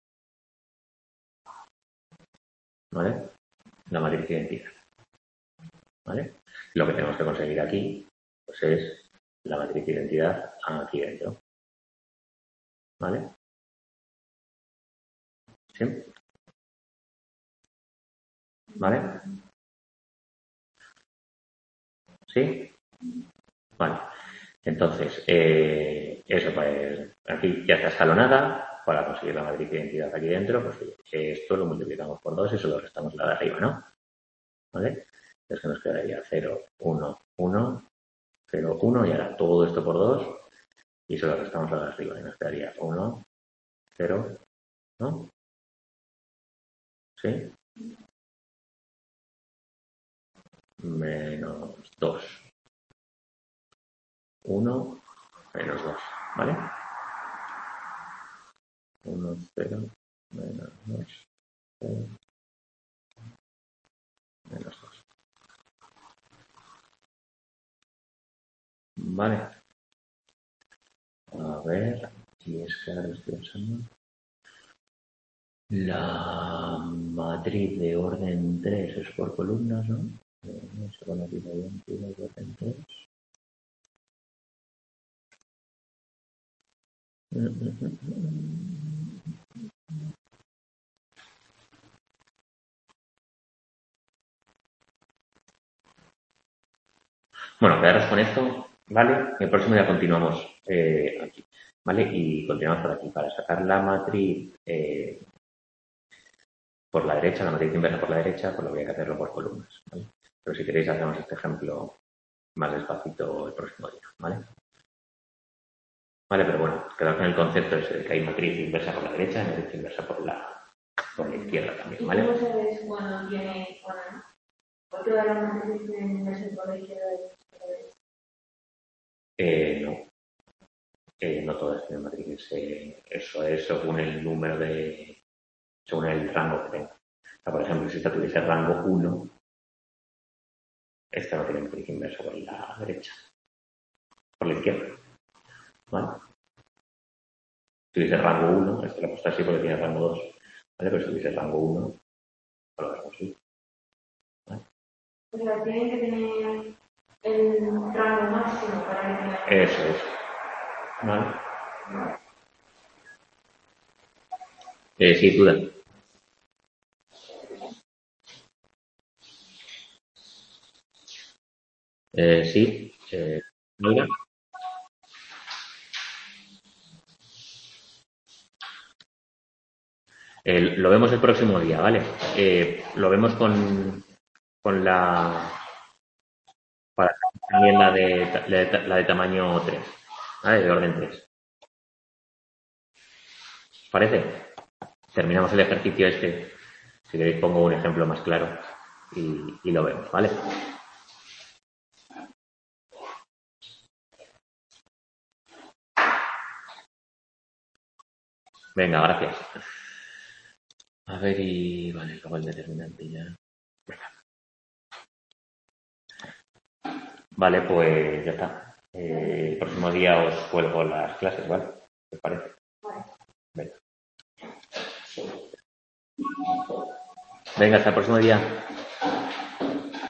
¿Vale? La matriz de identidad, ¿vale? Lo que tenemos que conseguir aquí, pues es la matriz de identidad aquí dentro, ¿vale? ¿Sí? ¿Vale? ¿Sí? Vale. Entonces, eso, pues aquí ya está escalonada. Para conseguir la matriz de identidad aquí dentro, pues esto lo multiplicamos por 2 y se lo restamos la de arriba, ¿no? ¿Vale? Entonces que nos quedaría 0, 1, 1, 0, 1 y ahora todo esto por 2 y se lo restamos la de arriba y nos quedaría 1, 0, ¿no? ¿Sí? Menos 2. 1, menos 2, ¿vale? 1, 0, menos 2, 0, menos 2. Vale. A ver, y es que ahora estoy pensando. La matriz de orden 3 es por columnas, ¿no? La matriz de identidad de orden 3. Bueno, quedaros con esto, ¿vale? El próximo día continuamos aquí, ¿vale? Y continuamos por aquí. Para sacar la matriz por la derecha, la matriz inversa por la derecha, pues lo voy a hacerlo por columnas, ¿vale? Pero si queréis hacemos este ejemplo más despacito el próximo día, ¿vale? Vale, pero bueno, quedaos con el concepto de que hay matriz inversa por la derecha y matriz inversa por la izquierda también, ¿vale? ¿Y cómo sabes cuándo tiene cuándo no? ¿O todas las matrices tienen inversa por la izquierda y por la derecha? No. No todas tienen matrices. Eso es según el número de... según el rango que tenga. O sea, por ejemplo, si esta tuviese rango 1, esta no tiene matriz inversa por la derecha. Por la izquierda. ¿Vale? Si tuviese rango 1, esta la he puesto así porque tiene rango 2. ¿Vale? Pero si tuviese rango 1, lo vemos así. ¿Vale? O sea, tienen que tener el rango máximo para que tenga... Eso es. ¿Vale? Sí, duda. Sí. Mira. Lo vemos el próximo día, ¿vale? Lo vemos con la... para también la de tamaño 3, ¿vale? De orden 3. ¿Parece? Terminamos el ejercicio este. Si queréis pongo un ejemplo más claro y lo vemos, ¿vale? Venga, gracias. A ver, y vale, luego el determinante ya. Vale, pues ya está. El próximo día os cuelgo las clases, ¿vale? ¿Os parece? Venga. Venga, hasta el próximo día.